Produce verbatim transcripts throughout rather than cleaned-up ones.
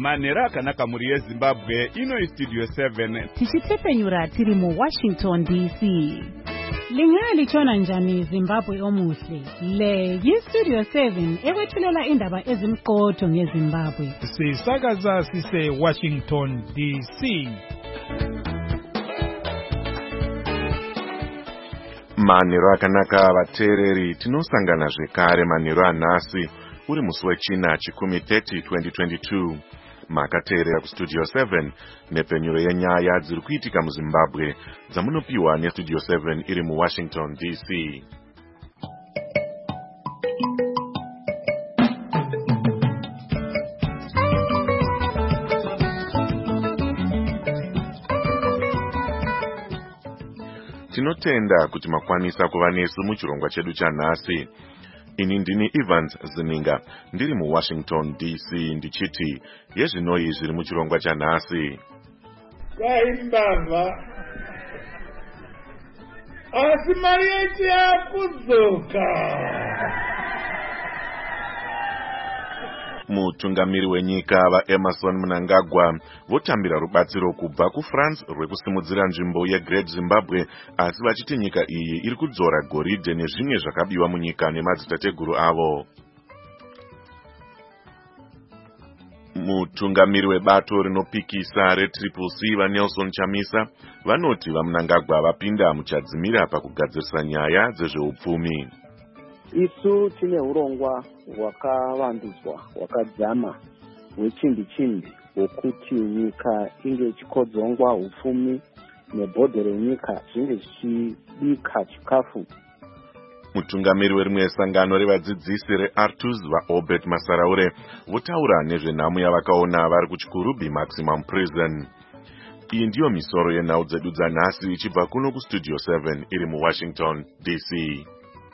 manhero akanaka muri yezimbabwe. Ino Studio seven tichitepenyura tiri mu Washington D C. Lingali chona njani Zimbabwe omuhle. Le yi Studio seven ekwethulela indaba ezimqotho ngeZimbabwe. Sisakaza sise Washington D C. Manhero akanaka vateereri, tinosangana zvekare manhero anhasi uri musi wechina chikumi thirty twenty twenty-two. Makateerera kustudio seven nepenyuro yenyaya dziri kuitika muZimbabwe dzamunopiwa nestudio seven iri muWashington D C. Tinotenda kuti makwanisa kuva nesu muchirongwa chedu chanhasi. Ini ndini Evans Zininga, ndiri muWashington D C ndichiti yezvinoi zviri muchirongwa chanhasi. Kaimbava asi mari yetu yakudzoka. Mutungamiri wenyika vaEmerson Mnangagwa votambira rubatsiro kubva kuFrance rwekusimudzira nzvimbo yeGreat Zimbabwe, asi vachiti nyika iyi iri kudzora goridhe nezvimwe zvakabiwa munyika nemadzitateguru avo. Mutungamiri webato rinopikisa reTriple C vaNelson Chamisa vanoti vaMnangagwa vapinda muchadzimira pakugadzirisa nyaya dzezveupfumi. Isu tine urongwa hwakavandudzwa hwakadzama hwechimbi chimbi hwokuti nyika inge ichikodzongwa upfumi nebhodhi renyika zvinge zvichibika chikafu. Mutungamiri werimwe sangano revadzidzisi reArtus vaObert Masaraure votaura nezvenhamo yavakaona vari kuChikurubi Maximum Prison. Iyi ndiyo misoro yenhau dzedu dzanhasi ichibva kuno kustudio seven iri muWashington D C.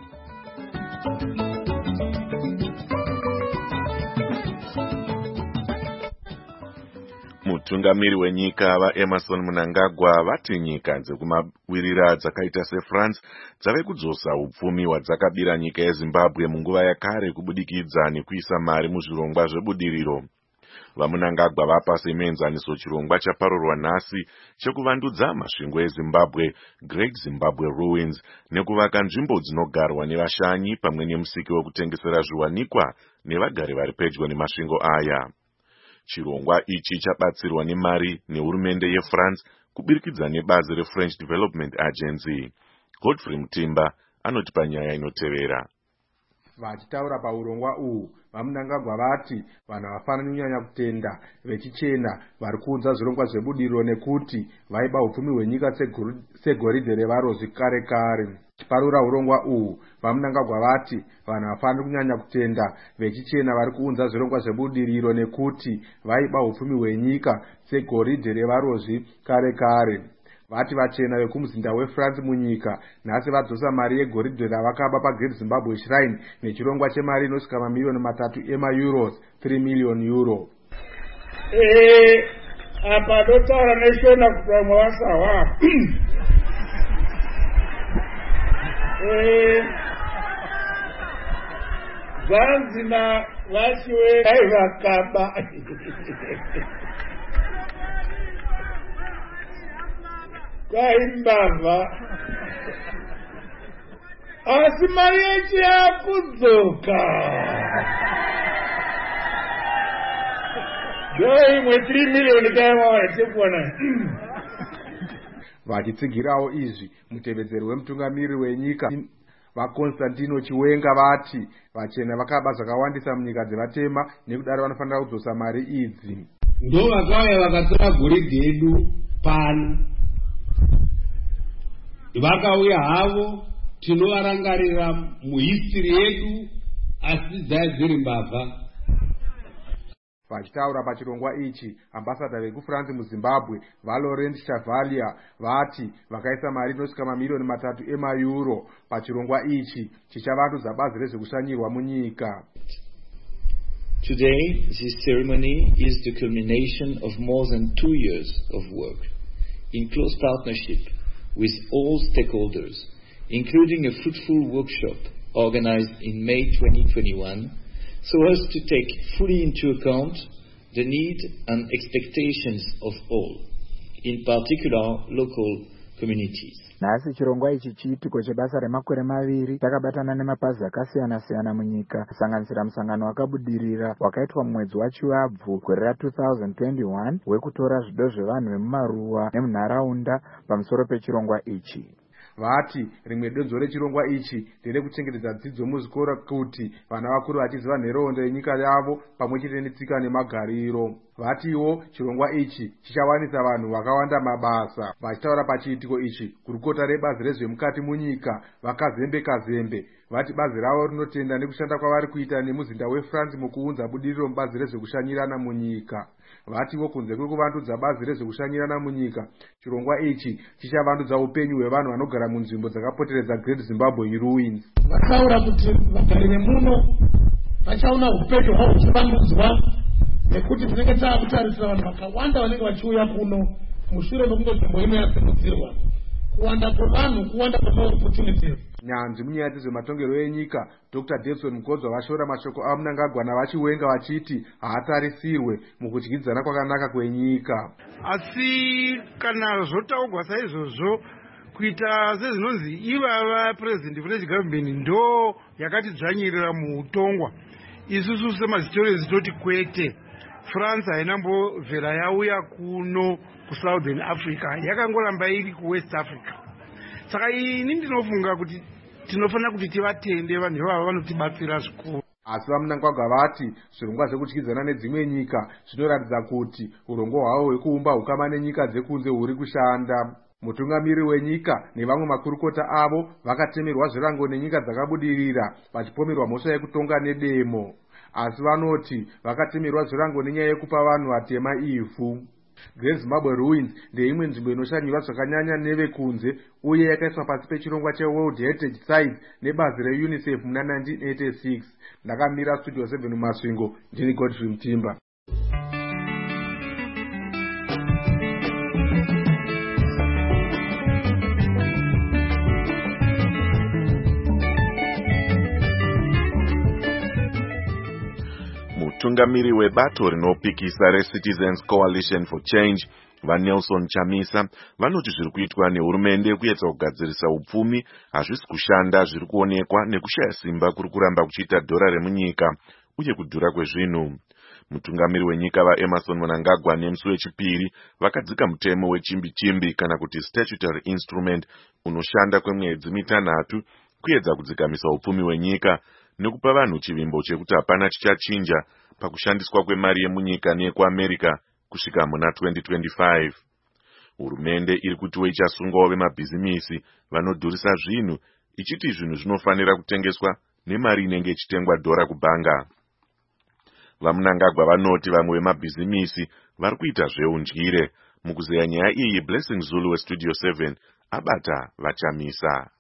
Mutungamiri wenyika vaEmerson Mnangagwa vati nyika dzekumawirira dzakaita seFrance dzave kudzosa upfumi hwadzakabira nyika yeZimbabwe munguva yakare kubudikidza nekuisa mari muzvirongwa zvebudiriro. VaMnangagwa vapa semuenzaniso chirongwa chaparurwa nhasi chekuvandudza masvingo eZimbabwe, Great Zimbabwe Ruins, nekuvaka nzvimbo dzinogarwa nevashanyi pamwe nemusiki wekutengesera zviwanikwa nevagari vari pedyo nemasvingo aya. Chirongwa ichi chabatsirwa nemari nehurumende yeFrance kubirikidza nebazi reFrench Development Agency. Godfrey Mutimba anotipa nyaya inotevera. Vachitaura paurongwa uhu, vaMnangagwa vati vanhu havafaniri kunyanya kutenda vechichena vari kuudza zvirongwa zvebudiriro nekuti vaiba upfumi hwenyika segoridhe revarozvi kare kare. Chiparura urongwa uhu, vaMnangagwa vati vanhu havafaniri kunyanya kutenda vechichena vari kuunza zvirongwa zvebudiriro nekuti vaiba upfumi hwenyika segoridhe revarozvi kare kare. Vati vachena vekumuzinda weFrance munyika nhasi vadzosa mari yegoridhe ravakaba paGreat Zimbabwe Shrine nechirongwa chemari inosvika mamiliyoni matatu ema-euros, three million euro. Eh, apa dotaura neshona kuti vamwe vasawa. Eh, Zanzina vachiwe vaivakaba. Kaimbava asi mari yetu yakudzoka. Joimwe three million kaimawana tekuona. Vachitsigirawo izvi, mutevedzeri wemutungamiri wenyika vaConstantino Chiwenga vati vachena vakaba zvakawandisa munyika dzevatema nekudaro vanofanira kudzosa mari idzi. Ndo vakauya vakatora goridhe yedu pano. Vakauya havo tinovarangarira muhistory yedu asi dzai dziri mbavha. Vachitaura pachirongwa ichi, ambassador vekuFrance muZimbabwe vaLaurent Chavalia vati vakaisa mari inosvika mamiliyoni matatu ema-euro pachirongwa ichi chichavandudza bazi rezvekushanyirwa munyika. Today, this ceremony is the culmination of more than two years of work in close partnership with all stakeholders, including a fruitful workshop organized in May twenty twenty-one, so as to take fully into account the need and expectations of all, in particular local communities. Nhasi chirongwa ichi chiitiko chebasa remakore maviri takabatana nemapazi akasiyana siyana munyika kusanganisira musangano wakabudirira wakaitwa mumwedzi waChivabvu gore ra two thousand twenty-one wekutora zvido zvevanhu vemumaruwa nemunharaunda pamusoro pechirongwa ichi. Vati rimwe donzo rechirongwa ichi ndere kuchengetedza dzidzo muzvikora kuti vana vakuru vachiziva nhoroondo yenyika yavo pamwe chete netsika nemagariro. Vatiwo chirongwa ichi chichawanisa vanhu vakawanda mabasa. Vachitaura pachiitiko ichi, gurukota rebazi rezvemukati munyika vakazembe kazembe vati bazi ravo rinotenda nekushanda kwavari kuita nemuzinda weFrance mukuunza budiriro mubazi rezvekushanyirana munyika. Vatiwo kunze kwekuvandudza bazi rezvekushanyirana munyika, chirongwa ichi chichavandudza upenyu hwevanhu vanogara munzvimbo dzakapoteredza Great Zimbabwe Ruins. Vataura kuti vagari vemuno vachaona upenyu hwavo huchivandudzwa nekuti tinenge taakutarisira vanhu vakawanda vanenge vachiuya kuno mushure mekunge nzvimbo ino yasimudzirwa. Kuwanda kwevanhu, kuwanda kwemaopportunities. Nyanzvi munyaya dzezvematongerwo enyika Doctor Davidson Mugodzwa vashora mashoko aMnangagwa navachiwenga vachiti haatarisirwe mukudyidzana kwakanaka kwenyika. Asi kana zvotaurwa saizvozvo kuita sezvinonzi ivava president French government ndo yakati dzvanyirira muutongwa, isusu semazitorezi toti kwete. France hainambobvera yauya kuno kuSouthern Africa, yakangoramba iri kuWest Africa. Saka ini ndinofunga kuti tinofanira kuti tivatende vanhu ivava vanotibatsira zvikuru. Asi vaMnangagwa vati zvirongwa zvekudyidzana nedzimwe nyika zvinoratidza kuti urongwa hwavo hwekuumba ukama nenyika dzekunze huri kushanda. Mutungamiri wenyika nevamwe makurukota avo vakatemerwa zvirango nenyika dzakabudirira vachipomerwa mhosva yekutonga nedemo. Asi vanoti vakatemerwa zvirango nenyaya yekupa vanhu vatema ivhu. Great Zimbabwe Ruins ndeimwe nzvimbo inoshanyiwa zvakanyanya nevekunze uye yakaiswa pasi pechirongwa cheWorld Heritage Sites nebazi reUNICEF muna nineteen eighty-six. Ndakamira Studio seven mumasvingo, ndini Godfrey Mtimba. Mutungamiri webato rinopikisa reCitizens Coalition for Change vaNelson Chamisa vanoti zviri kuitwa nehurumende kuedza kugadzirisa upfumi hazvisi kushanda, zviri kuonekwa nekushaya simba kuri kuramba kuchiita dhora remunyika uye kudhura kwezvinhu. Mutungamiri wenyika vaEmmerson Mnangagwa nemusi wechipiri vakadzika mutemo wechimbi-chimbi kana kuti statutory instrument unoshanda kwemwedzi mitanhatu kuedza kudzikamisa upfumi wenyika nekupa vanhu chivimbo chekuti hapana chichachinja pakushandiswa kwemari yemunyika neyekuAmerica kusvika muna twenty twenty-five. Hurumende iri kutiwo ichasungawo vemabhizimisi vanodhurisa zvinhu, ichiti zvinhu zvinofanira kutengeswa nemari inenge ichitengwa dhora kubhanga. VaMnangagwa vanoti vamwe vemabhizimisi vari kuita zveundyire. Mukuzeya nyaya iyi, Blessing Zulu weStudio seven abata vaChamisa.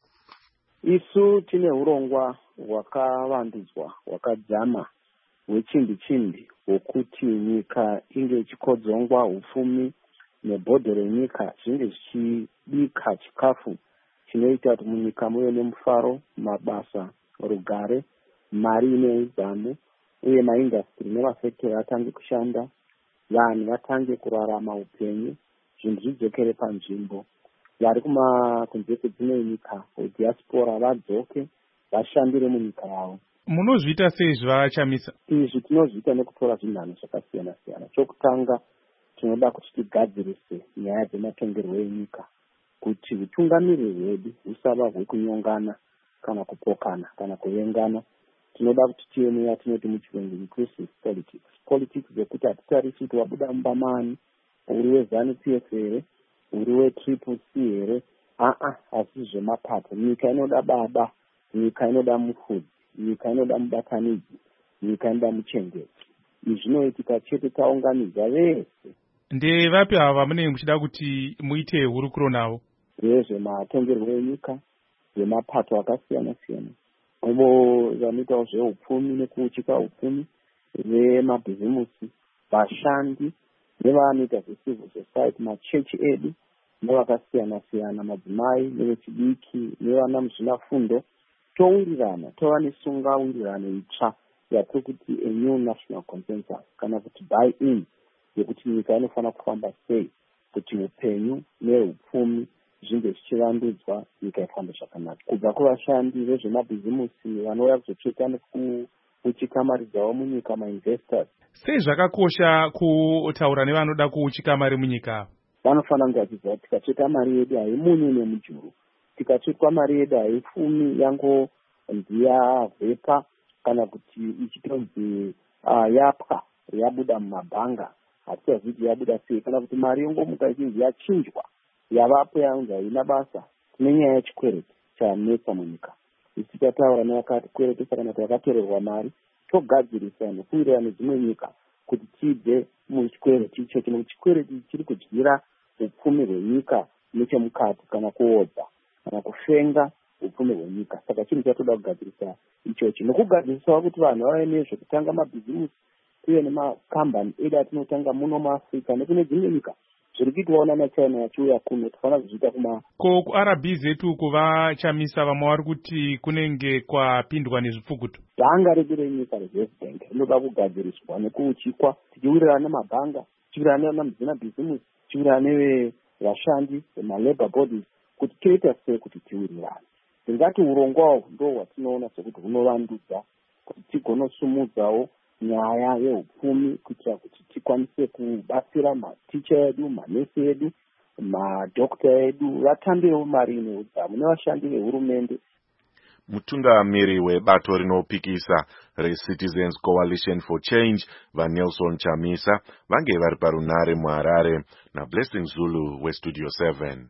Isu tine urongwa hwakavandudzwa hwakadzama hwechimbi-chimbi hwokuti nyika inge ichikodzongwa upfumi nebhodho renyika zvinge zvichibika chikafu chinoita kuti munyika muve nemufaro, mabasa, rugare, mari ineudzamu uye maindastri nemafektori atange kushanda, vanhu vatange kurarama upenyu, zvinhu zvidzokere panzvimbo. Vari kunze kwedzimwe nyika diaspora vadzoke vashandire munyika yavo. Munozviita sei zvavachamisa? Izvi tinozviita nekutora zvinhanho zvakasiyana siyana. Chokutanga, tinoda kuti tigadzirise nyaya dzematongerwo enyika kuti utungamiri hwedu husava hwekunyongana kana kupokana kana kuvengana. Tinoda kuti tive neyatinoti muchirungu inclusive politics. Politics dzekuti hatitarisi kuti wabuda mubamani, uri weZANU-P F here, uri weTriple C here, aa asi zvemapato. Nyika inoda baba, nyika inoda mufudzi, nyika inoda mubatanidzi, nyika inoda muchengeti. Izvi zvinoitika chete taunganidza vese. Ndevapi ava munenge muchida kuti muite hurukuro navo? Vezvematongerwo enyika, zvemapato akasiyana siyana, avo vanoitawo zveupfumi nekuuchika upfumi, vemabhizimusi, vashandi nevanoita zvecivil society, machechi edu nevakasiyana siyana, madzimai nevechidiki nevana muzvinafundo. Towirirana, tova nesungawirirano itsva yatiri kuti a new national consensus kana kuti buy in yekuti nyika inofana kufamba sei kuti upenyu neupfumi zvinge zvichivandudzwa nyika ifambe zvakanaka, kubva kuvashandi vezvemabhizimusi vanouya kuzotsveta nekuchikamari dzavo munyika, mainvestors. Sei zvakakosha kutaura nevanoda kuchikamari munyika? Vanofana kunge vachiziva kuti tikatsveta mari yedu haimunyu nemujuru, tikatsvetwa mari yedu haipfumi yango ndiya vhepa kana kuti ichitonzi uh, yapwa yabuda mumabhanga asi hazviti yabuda sei, kana kuti mari yongomuka ichinzi yachinjwa yavapo yanzi haina basa. Tine nyaya yechikwereti chanetsa munyika. Isi tataura nevakati kweretesa kana kuti vakatorerwa mari togadzirisa nekuwirirana nedzimwe nyika kuti tibve muchikwereti ichocho, nekuti chikwereti chiri kudyira upfumi hwenyika nechemukati kana kuodza kana kufenga upfumi hwenyika. Saka chinhu chatoda kugadzirisa ichochi nekugadzirisawo kuti vanhu vave nezvekutanga mabhizimusi uye nemakambani edu atinotanga muno muAfrica nekune dzimwe nyika zviri kuitwawo nanaChina yachiuya kuno, tofanira kuzviita kuma ko kuRB zetu kuvachamisa vamwe vari kuti kunenge kwapindwa nezvipfukuto. Bhanga redu renyika reserve bank rinoda kugadziriswa nekuuchikwa tichiwirirana nemabhanga, tichiwirirana namabhizimusi, tichiwirirana nevashandi vemalabor bodies kuti toita sei kuti tiwirirane. Tingati urongwawo ndo hwatinoona sekuti hunovandudza kuti tigonosumudzawo nyaya yeupfumi kuitira kuti tikwanise kubatsira maticha edu, manesi edu, madhokta edu vatambewo mari neudzamu nevashandi vehurumende. Mutungamiri webato rinopikisa reCitizens Coalition for Change vaNelson Chamisa vange vari parunare muHarare naBlessing Zulu weStudio seven.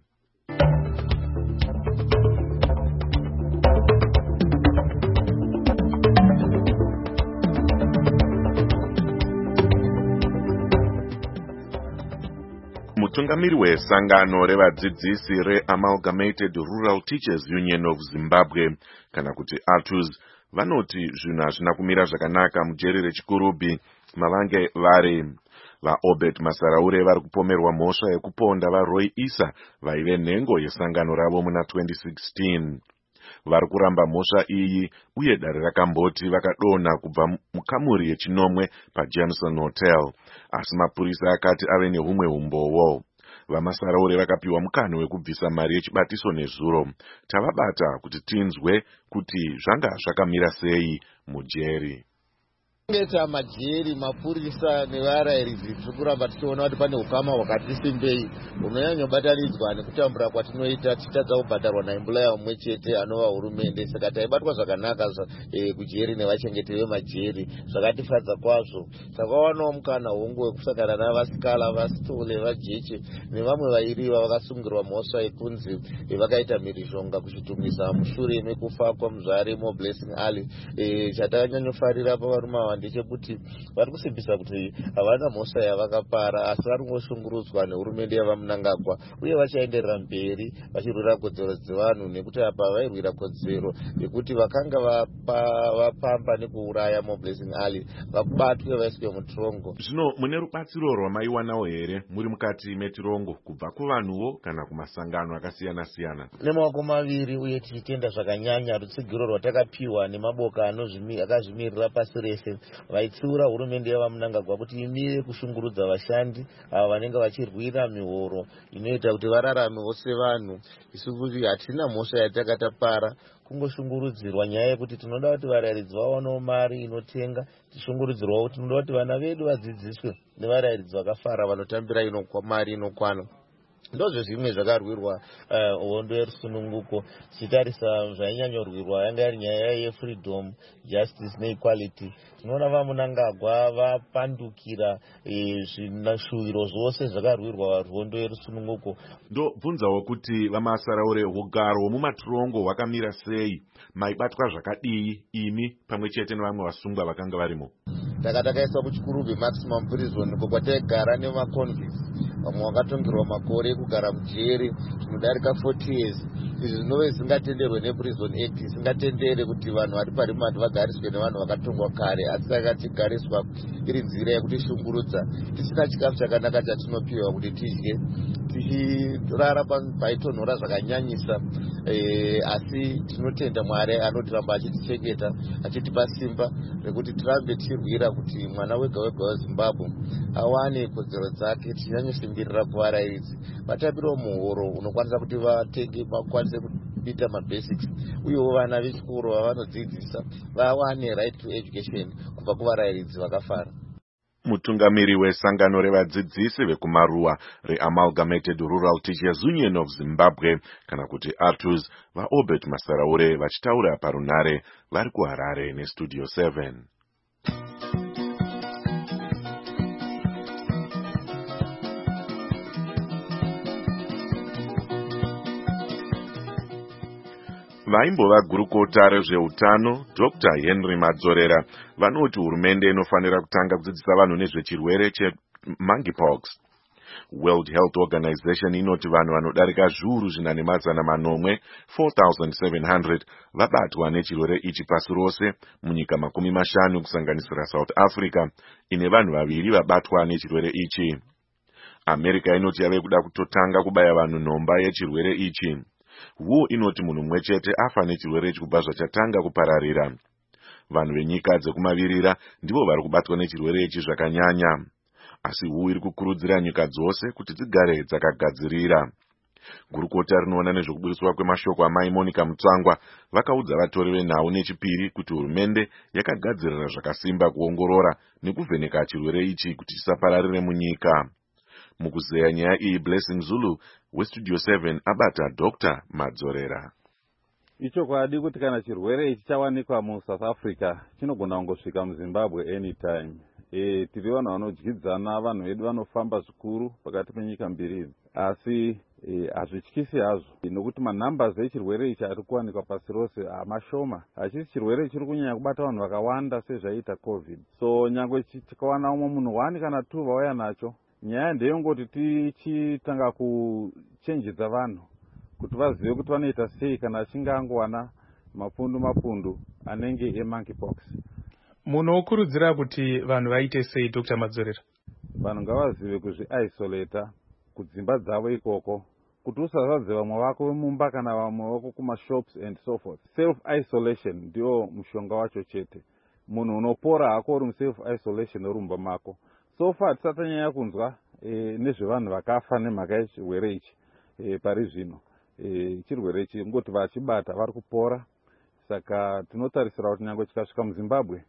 Mutungamiri wesangano revadzidzisi reAmalgamated Rural Teachers Union of Zimbabwe kana kuti A T U Z vanoti zvinhu hazvina kumira zvakanaka mujeri reChikurubi mavange vari. VaObert Masaraure vari kupomerwa mhosva yekuponda vaRoy Issa vaive nhengo yesangano ravo muna twenty sixteen. Vari kuramba mhosva iyi uye dare rakamboti vakadonha kubva mukamuri yechinomwe paJameson Hotel, asi mapurisa akati ave nehumwe umbowo. VaMasaraure vakapiwa mukana wekubvisa mari yechibatiso nezuro. Tavabata kuti tinzwe kuti zvanga zvakamira sei mujeri. Ngeta majeri mapurisa nevarairidzi tiri kuramba tichiona kuti pane ukama hwakati simbei hunonyanya kubatanidzwa nekutambura kwatinoita tichitadza kubhadharwa naemployer umwe chete anova hurumende. Saka taibatwa zvakanaka e, kujeri nevachengeti vemajeri zvakatifadza kwazvo. Takawanawo mukana hongu wekusangana navasikala vasitole vajeche nevamwe vairiva vakasungirwa mhosva yekunzi e, vakaita mhirizhonga kuchitumisa mushure mekufa kwamuzvare moBlessing Ali. E, chatakanyanyofarira pavarume ndechekuti vari kusimbisa kuti havana mhosva yavakapara asi vari kungoshungurudzwa nehurumende yavaMnangagwa uye vachaenderera mberi vachirwira kodzero dzevanhu, nekuti apa vairwira kodzero yekuti vakanga vapamba nekuuraya moBlessing Ali vabatwe vaiswe mutorongo. Zvino mune rubatsiro rwamaiwanawo here muri mukati metirongo kubva kuvanhuwo kana kumasangano akasiyana siyana? Nemaoko maviri uye tichitenda zvakanyanya rutsigiro rwatakapiwa nemaboka akazvimirira pasi rese vaitsiura hurumende yavaMnangagwa kuti imire kushungurudza vashandi ava vanenge vachirwira mihoro inoita kuti vararamewo sevanhu. Isu kuti hatina mhosva yatakatapara kungoshungurudzirwa nyaya yekuti tinoda kuti varairidzi vaonewo mari inotenga, tishungurudzirwawo kuti tinoda kuti vana vedu vadzidziswe nevarairidzi vakafara vanotambira mari inokwana. Ndozvo zvimwe zvakarwirwa hondo uh, yerusununguko. Tichitarisa zvainyanyorwirwa yanga iri nyaya yefreedom, justice neequality. Tinoona vaMnangagwa vapandukira e, zvinashuwiro zvose zvakarwirwa hondo yerusununguko. Ndobvunzawo kuti vaMasaraure ugaro hwemumatirongo hwakamira sei? Maibatwa zvakadii imi pamwe chete nevamwe vasungwa vakanga varimo? Taka takaiswa kuChikurubi maximum prison uko kwataigara nemaconvicts vamwe vakatongerwa makore ekugara mujeri zvinodarika forty years. Izvi zvinove zvisingatenderwe nePrison Act, isingatendere kuti vanhu vari parimandi vagariswe nevanhu vakatongwa kare, asi takatigariswa iri nzira yekutishungurudza tisina chikafu chakanaka chatinopiwa kuti tidye. tichirara paitonhora zvakanyanyisa, asi tinotenda Mwari anotiramba achitichengeta, achitipa simba rekuti tirambe tichirwira kuti mwana wega wega weZimbabwe awane kodzero dzake. Tichanyanyosimbirira kuvarairidzi vatambirawo muhoro unokwanisa kuti vatenge vakwanise kuita mabasics, uyewo vana vechikoro vavanodzidzisa vawane right to education kubva kuvarairidzi vakafara. Mutungamiri wesangano revadzidzisi vekumaruwa reAmalgamated Rural Teachers Union of Zimbabwe kana kuti A T U Z vaObert Masaraure vachitaura parunare vari kuHarare neStudio seven. Vaimbova gurukota rezveutano Doctor Henry Madzorera vanoti hurumende inofanira kutanga kudzidzisa vanhu nezvechirwere chemonkeypox. World Health Organization inoti vanhu vanodarika zviuru zvina nemazana manomwe four thousand seven hundred vabatwa nechirwere ichi pasi rose, munyika makumi mashanu kusanganisira South Africa ine vanhu vaviri vabatwa nechirwere ichi. America inoti yave kuda kutotanga kubaya vanhu nhomba yechirwere ichi. Wo inoti munhu mumwe chete afa nechirwere ichi kubva zvachatanga kupararira. Vanhu venyika dzekumavirira ndivo vari kubatwa nechirwere ichi zvakanyanya, asi wu iri kukurudzira nyika dzose kuti dzigare dzakagadzirira. Gurukota rinoona nezvekubudiswa kwemashoko amai Monica Mutsvangwa vakaudza vatori venhau nechipiri kuti hurumende yakagadzirira zvakasimba kuongorora nekuvheneka chirwere ichi kuti chisapararire munyika. Mukuzeya nyaya iyi Blessing Zulu weStudio seven abata Doctor Madzorera. Ichokwadi kuti kana chirwere ichi chawanikwa muSouth Africa chinogona kungosvika muZimbabwe anytime. E, tiri vanhu vanodyidzana, vanhu vedu vanofamba zvikuru pakati penyika mbiri idzi, asi hazvityisi e, hazvo nokuti manambers echirwere ichi ari kuwanikwa pasi rose amashoma. Hachisi chirwere chiri kunyanya kubata vanhu vakawanda sezvaita COVID. So nyangwe tikawana umwe munhu one kana two vauya nacho, nyaya ndeyongoti tichitanga kuchenjedza vanhu kuti vazive kuti vanoita sei kana achinge angowana mapundu mapundu anenge emonkeypox. Munokurudzira kuti vanhu vaite sei Doctor Madzorera? Vanhu ngavazive kuzviisolata kudzimba dzavo ikoko, kuti usasadze vamwe vako vemumba kana vamwe vako kumashops and so forth. Self isolation ndio mushonga wacho chete. Munhu unopora hako uri muself isolation urumba mako. So far tisatanyanya kunzwa e, nezvevanhu vakafa nemhaka yechirwere ichi e, pari zvino. E, chirwere ichi ngoti vachibata vari kupora, saka tinotarisira kuti nyangwe chikasvika muZimbabwe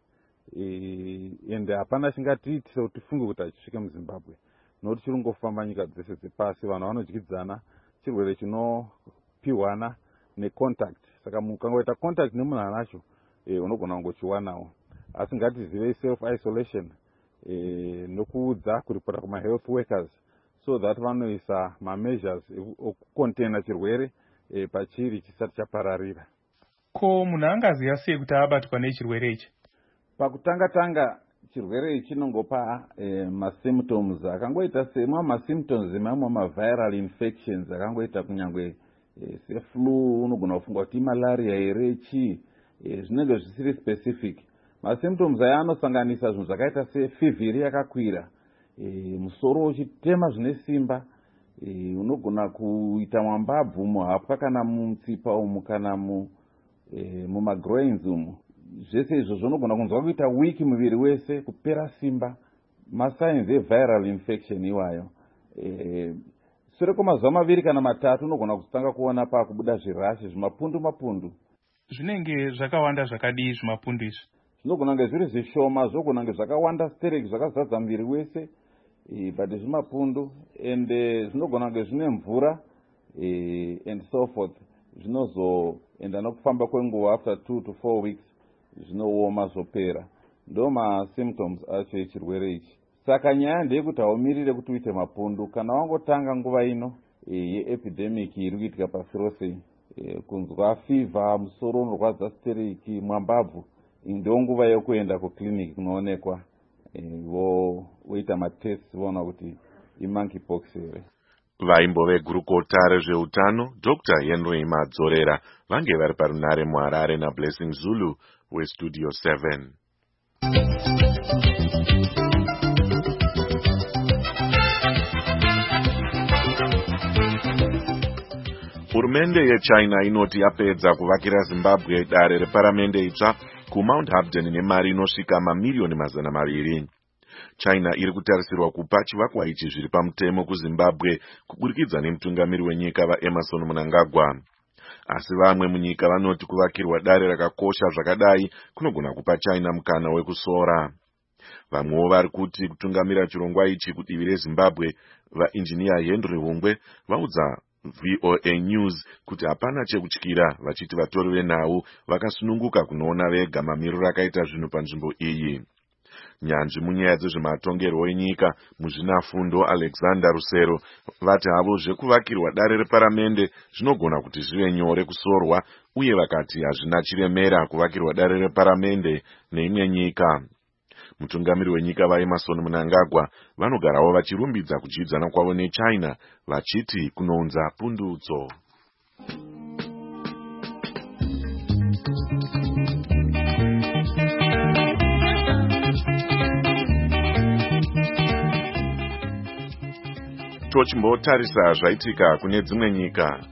e, ende hapana chingatiiti sekuti tifunge kuti achisvike muZimbabwe, nokuti chiri kungofamba nyika dzese dzepasi, vanhu vanodyidzana, chirwere chinopiwana necontact. Saka mukangoita contact nemunhu anacho e, unogona kungochiwanawo. Asi ngatizive self isolation e, nokuudza kuripota kuma health workers so that vanoisa ma-measures okucontaina chirwere e, pachiri chisati chapararira. Ko munhu angaziva sei kuti abatwa nechirwere ichi? Pakutanga-tanga chirwere ichi chinongopa e, ma-symptoms akangoita semwa ma-symptoms mamwe ma-viral infections akangoita kunyangwe e, seflu, unogona kufunga kuti malaria here chi, e, zvinenge zvisiri specific. Ma-symptoms aya anosanganisa zvinhu zvakaita sefivhiri yakakwira, e, musoro uchitema zvine simba, e, unogona kuita mwambabvu muhapwa kana mutsipa umu kana mu, e, mumagroins umu. Zvese izvo zvinogona kunzwa kuita wiki muviri wese, kupera simba, masigns eviral infection iwayo. E, sure kwemazuva maviri kana matatu unogona kutanga kuona pakubuda zvirashi zvimapundu mapundu. Zvinenge zvakawanda zvakadii zvimapundu izvi? Zvinogona kunge zviri zvishoma, zvogona kunge zvakawanda stereki zvakazadza muviri wese, e, but zvimapundu, ende zvinogona kunge zvine mvura e, and so forth. Zvinozoenda nokufamba kwenguva after two to four weeks zvinooma zvopera. Ndo ma-symptoms acho echirwere ichi. Saka nyaya ndeyekuti haumirire kuti uite mapundu. Kana wangotanga nguva ino e, yeepidemic iri kuitika pasi rose, e, kunzwa fever, musoro unorwadza stereki, mwambabvu, ndo nguva yekuenda kuclinic kunoonekwa e, vo woita matest voona kuti imonkeypox here. Vaimbove gurukota rezveutano Doctor Henry Madzorera vange vari parunare muHarare naBlessing Zulu weStudio seven. Hurumende yeChina inoti yapedza kuvakira Zimbabwe dare reparamende itsva kuMount Hampden nemari inosvika mamiliyoni mazana maviri. China iri kutarisirwa kupa chivakwa ichi zviri pamutemo kuZimbabwe kuburikidza nemutungamiri wenyika vaEmerson Mnangagwa. Asi vamwe munyika vanoti kuvakirwa dare rakakosha zvakadai kunogona kupa China mukana wekusora. Vamwewo vari kuti kutungamira chirongwa ichi kudivi reZimbabwe, vainjiniya Henry Hungwe vaudza V O A News kuti hapana chekutyira, vachiti vatori venhau vakasununguka kunoona vega mamiriro akaita zvinhu panzvimbo iyi. Nyanzvi munyaya dzezvematongerwo enyika muzvinafundo Alexander Rusero vati havo zvekuvakirwa dare reparamende zvinogona kuti zvive nyore kusorwa, uye vakati hazvina chiremera kuvakirwa dare reparamende neimwe nyika. Mutungamiri wenyika vaEmerson Mnangagwa vanogarawo vachirumbidza kudyidzana kwavo neChina vachiti kunounza pundutso. Tochimbotarisa zvaitika kune dzimwe nyika.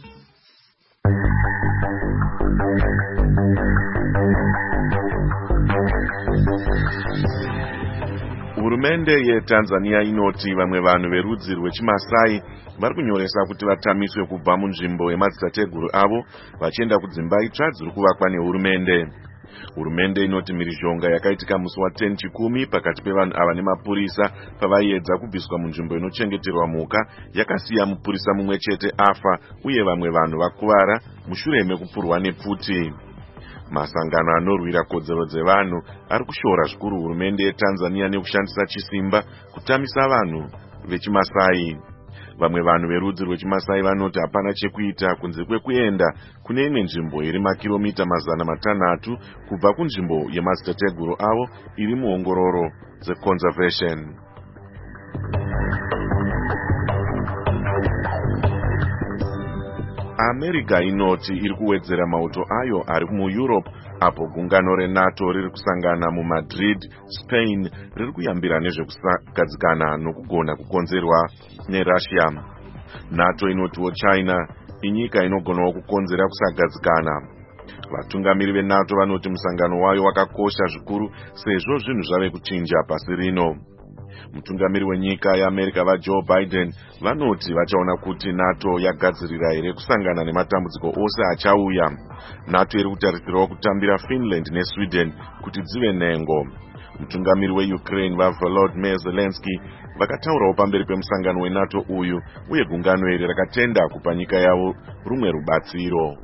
Hurumende yeTanzania inoti vamwe vanhu verudzi rwechiMasai vari kunyoresa kuti vatamiswe kubva munzvimbo yemadzitateguru avo vachienda kudzimba itsva dziri kuvakwa nehurumende. Hurumende inoti mhirizhonga yakaitika musi wa teni chikumi pakati pevanhu ava nemapurisa pavaiedza kubviswa munzvimbo inochengeterwa mhuka yakasiya mupurisa mumwe chete afa uye vamwe vanhu vakuvara mushure mekupfurwa nepfuti. Masangano anorwira kodzero dzevanhu ari kushora zvikuru hurumende yeTanzania nekushandisa chisimba kutamisa vanhu vechiMasai. Vamwe vanhu verudzi rwechiMasai vanoti hapana chekuita kunze kwekuenda kune imwe nzvimbo iri makiromita mazana matanhatu kubva kunzvimbo yemadzitateguru avo iri muongororo dzeconservation. America inoti iri kuwedzera mauto ayo ari muEurope apo gungano reNATO riri kusangana muMadrid, Spain riri kuyambira nezvekusagadzikana nokugona kukonzerwa neRussia. NATO inotiwo China inyika inogonawo kukonzera kusagadzikana. Vatungamiri veNATO vanoti musangano wayo wakakosha zvikuru sezvo zvinhu zvave kuchinja pasi rino. Mutungamiri wenyika yeAmerica vaJoe Biden vanoti vachaona kuti NATO yagadzirira here kusangana nematambudziko ose achauya. NATO iri kutarisirawo kutambira Finland neSweden kuti dzive nhengo. Mutungamiri weUkraine vaVolodymyr Zelensky vakataurawo pamberi pemusangano weNATO uyu, uye gungano iri rakatenda kupa nyika yavo rumwe rubatsiro.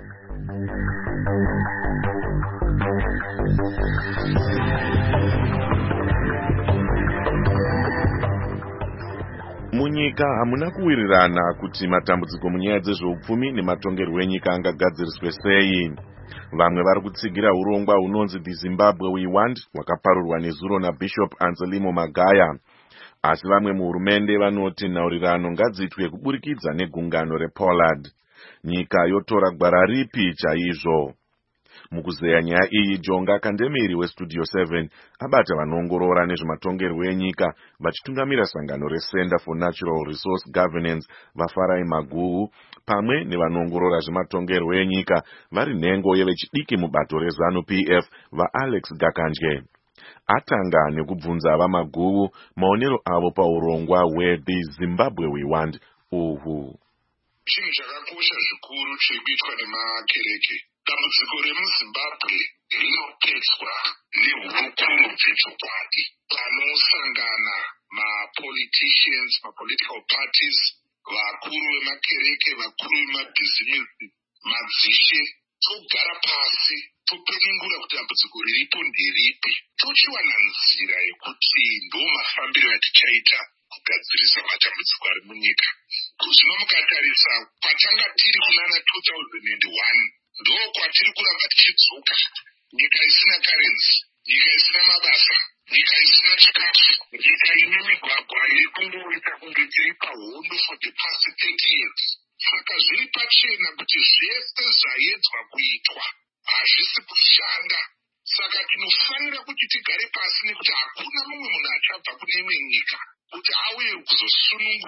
Munyika hamuna kuwirirana kuti matambudziko munyaya dzezveupfumi nematongerwo enyika angagadziriswe sei. Vamwe vari kutsigira urongwa hunonzi The Zimbabwe We Want hwakaparurwa nezuro naBishop Anselmo Magaya. Asi vamwe muhurumende vanoti nhaurirano ngadziitwe kuburikidza negungano rePollard. Nyika yotora gwara ripi chaizvo? Mukuzeya nyaya iyi, Jonga Kandemiri weStudio seven abata vanoongorora nezvematongerwo enyika vachitungamira sangano reCenter for Natural Resource Governance vaFarai Maguhu pamwe nevanoongorora zvematongerwo enyika vari nhengo yevechidiki mubato reZANU P F vaAlex Gakanje. Atanga nekubvunza vaMaguhu maonero avo paurongwa hweThe Zimbabwe We Want uhu. Chinhu chakakosha zvikuru chirikuitwa nemakereke. Dambudziko remuZimbabwe rinopedzwa nehurukuro dzechokwadi panosangana mapoliticians, mapolitical parties, vakuru vemakereke, vakuru vemabhizimisi, madzishe, togara pasi topenengura kuti dambudziko riripo nderipi, tochiwana nzira yekuti ndo mafambiro atichaita kugadzirisa matambudziko ari munyika. Zvino mukatarisa patanga tiri kunana two thousand one ndo kwatiri kuramba tichidzoka, nyika isina karenzi, nyika isina mabasa, nyika isina chikafu, nyika ine migwagwa iri kungoita kunge tiri pahondo for the past thirty years. Saka zviri pachena kuti zvese zvaedzwa kuitwa hazvisi kushanda. Saka tinofanira kuti tigare pasi nekuti hakuna mumwe munhu achabva kune imwe nyika kuti auye kuzosunungura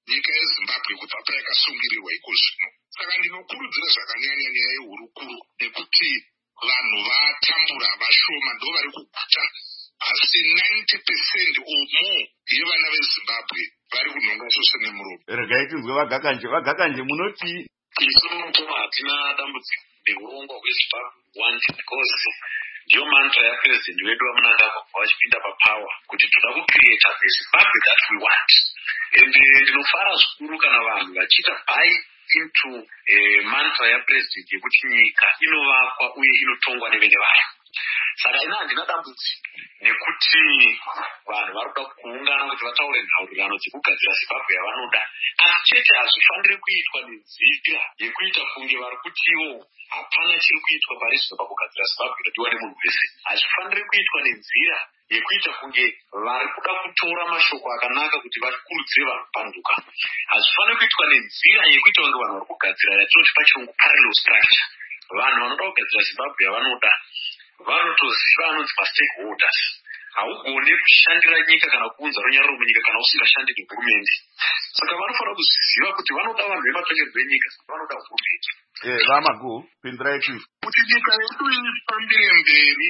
nyika yezimbabwe kubva payakasungirirwa iko zvino. Saka ndinokurudzira zvakanyanya nyaya yehurukuru nekuti vanhu vatambura vashoma ndo vari kuguta, asi ninety percent or more yevana vezimbabwe vari kunhonga svosve nemuromo. Regai tinzwe vagakanje. Vagakanje munoti isu munotoma hatina dambudziko neurongwa hwezimbabwe once because ndiyo mantra yapresident wedu vamunangagwa vachipinda papower kuti toda kucreata the Zimbabwe that we want. And ndinofara zvikuru kana vanhu vachiita buy into uh, mantra yapresident yekuti nyika inovakwa uye inotongwa nevene vayo. Saka ina handina dambudziko nekuti vanhu vari kuda kuungana kuti vataure nhaurirano dzekugadzira Zimbabwe yavanoda, asi chete hazvifaniri kuitwa nenzira yekuita kunge vari kutiwo hapana chiri kuitwa parizvino pakugadzira Zimbabwe inodiwa nemunhu wese. Hazvifaniri kuitwa nenzira yekuita kunge vari kuda kutora mashoko akanaka kuti vakurudzire vanhu kupanduka. Hazvifaniri kuitwa nenzira yekuita kunge vanhu vari kugadzira yatinoti pachirungu parallel structure. Vanhu vanoda kugadzira Zimbabwe yavanoda vanotoziva vanonzi mastakeholders. Haugone kushandira nyika kana kuunza runyararo munyika kana usingashandi nehurumende. Saka vanofanira kuziva kuti vanoda vanhu vematongerwo enyika, vanoda hurumende. Eh, Vamagu, pindirai chief. Kuti nyika yedu ifambire mberi,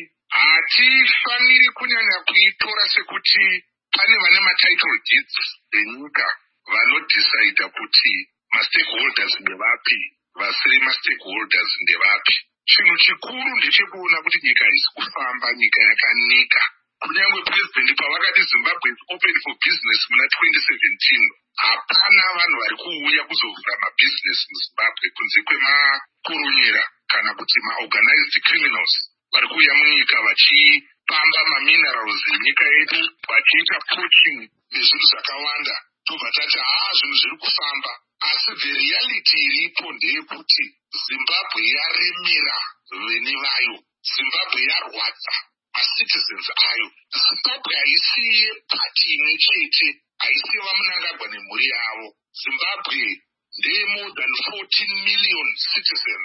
hatifaniri kunyanya kuitora sekuti pane vane matitle deeds enyika vanodecide kuti mastakeholders ndevapi, vasiri mastakeholders ndevapi. Chinhu chikuru ndechekuona kuti nyika isi kufamba, nyika yakanika. Kunyange president pavakati Zimbabwe is open for business muna twenty seventeen, hapana vanhu vari kuuya kuzovhura mabusiness muZimbabwe kunze kwemakoronyera kana kuti maorganized criminals vari kuuya munyika vachipamba maminerals enyika yedu, vachiita poaching nezvinhu zvakawanda. Tobva tati haa zvinhu zviri kufamba, asi the reality iripo ndeyekuti Zimbabwe yaremera vene vayo, Zimbabwe yarwadza macitizens ayo. Zimbabwe haisiye pati imwe chete, haisiye vamunangagwa nemhuri yavo. Zimbabwe ndeye more than fourteen million citizens.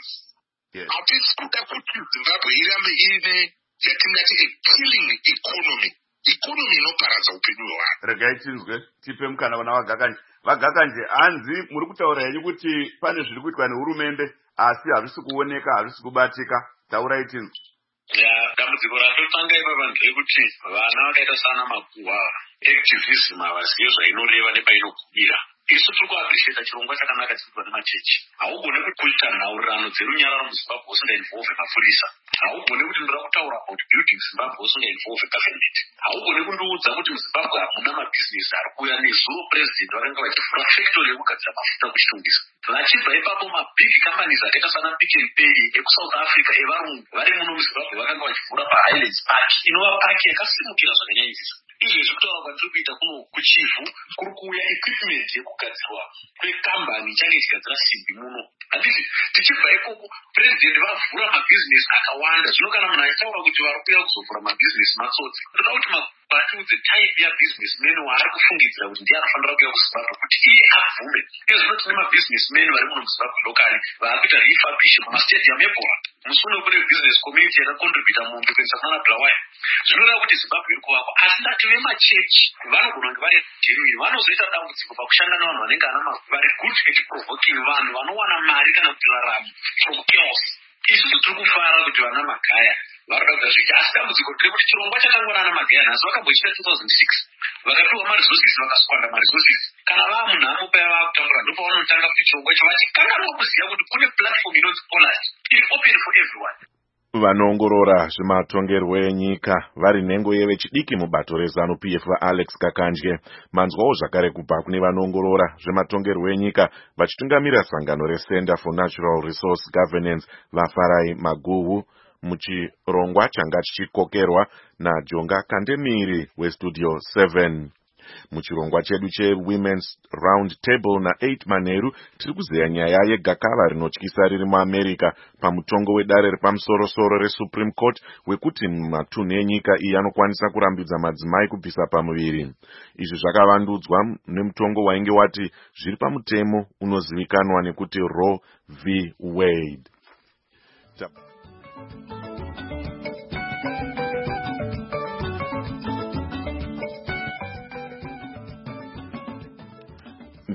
Hatisi kuda kuti Zimbabwe irambe ine yatingati a killing economy, economy inoparadza upenyu hwevanhu. Regai tinzwe, tipe mukana kuna Vagakanje. Vagakanje, hanzi muri kutaura henyu kuti pane zviri kuitwa nehurumende asi hazvisi kuoneka, hazvisi kubatika. Taurai tinzwe. Ya, dambudziko ratotanga ipapa nderekuti vana vakaita sana makuhwa activism havazivi zvainoreva nepainogumira. Isu tiri kuappreciata chirongwa chakanaka chinoitwa nemachechi. Haugone kuita nhaurirano dzerunyararo muZimbabwe usingainvolve mapurisa. Haugone kuti ndoda kutaura about building Zimbabwe usingainvolve government. Haugone kundiudza kuti muZimbabwe hamuna mabhizinesi ari kuuya nezuro president vakanga vachivhura factory yekugadzira mafuta kuchitungisa. Vachibva ipapo mabig companies akaita sana Pick n Pay ekusouth Africa evarungu vari muno muZimbabwe vakanga vachivhura paHighlands Park, inova park yakasimukira zvakanyanyisa. Izvezvi kutaura kwandiri kuita kuno kuchifu kuri kuuya equipment yekugadzirwa kwekambani ichange ichigadzira simbi muno. Handiti tichibva ikoko president vavhura mabhizinesi akawanda. Zvino kana munhu achitaura kuti vari kuuya kuzovhura mabhizinesi matsotsi, ndoda kuti vatiudze type yabusinessmen waari kufungidzira kuti ndiye anofanira kuuya kuZimbabwe kuti iye abvume. Izvino tine mabusinessmen vari muno muZimbabwe lokali vari kuita refurbish mumastadium ebhora. Musi uno kune business community yakacontributa mombe kuendesa kunana Bulawayo. Zvinoreva kuti Zimbabwe iri kuvakwa, asi ndati vemachechi vanogona kunge vari genuine, vanozoita dambudziko pakushanda navanhu vanenge ana ma vari good at provoking vanhu vanowana mari kana kuti raramo from chaos. Isusu tiri kufara kuti vana Magaya varoda kuita zviki, asi dambudziko nderekuti chirongwa chakangona ana Magaya nhasi vakambochita two thousand six, vakapiwa maresources vakaswanda maresources. Kana vaa munhamo paya vaakutambura ndipo vanotanga kuti chirongwa icho vachikanganwa kuziva kuti kune platform inonzi Poland iri open for everyone. Vanoongorora zvematongerwo enyika vari nhengo yevechidiki mubato reZANU P F vaAlex Kakanje. Manzwawo zvakare kubva kune vanoongorora zvematongerwo enyika vachitungamira sangano reCenter for Natural Resource Governance vaFarai Maguhu muchirongwa changa chichikokerwa naJonga Kandemiri weStudio seven. Muchirongwa chedu cheWomen's Round Table naEight Manheru tiri kuzeya nyaya yegakava rinotyisa riri muAmerica pamutongo wedare repamusoro-soro reSupreme Court wekuti matunhu enyika iyi anokwanisa kurambidza madzimai kubvisa pamuviri. Izvi zvakavandudzwa nemutongo wainge wati zviri pamutemo unozivikanwa nekuti Roe v Wade.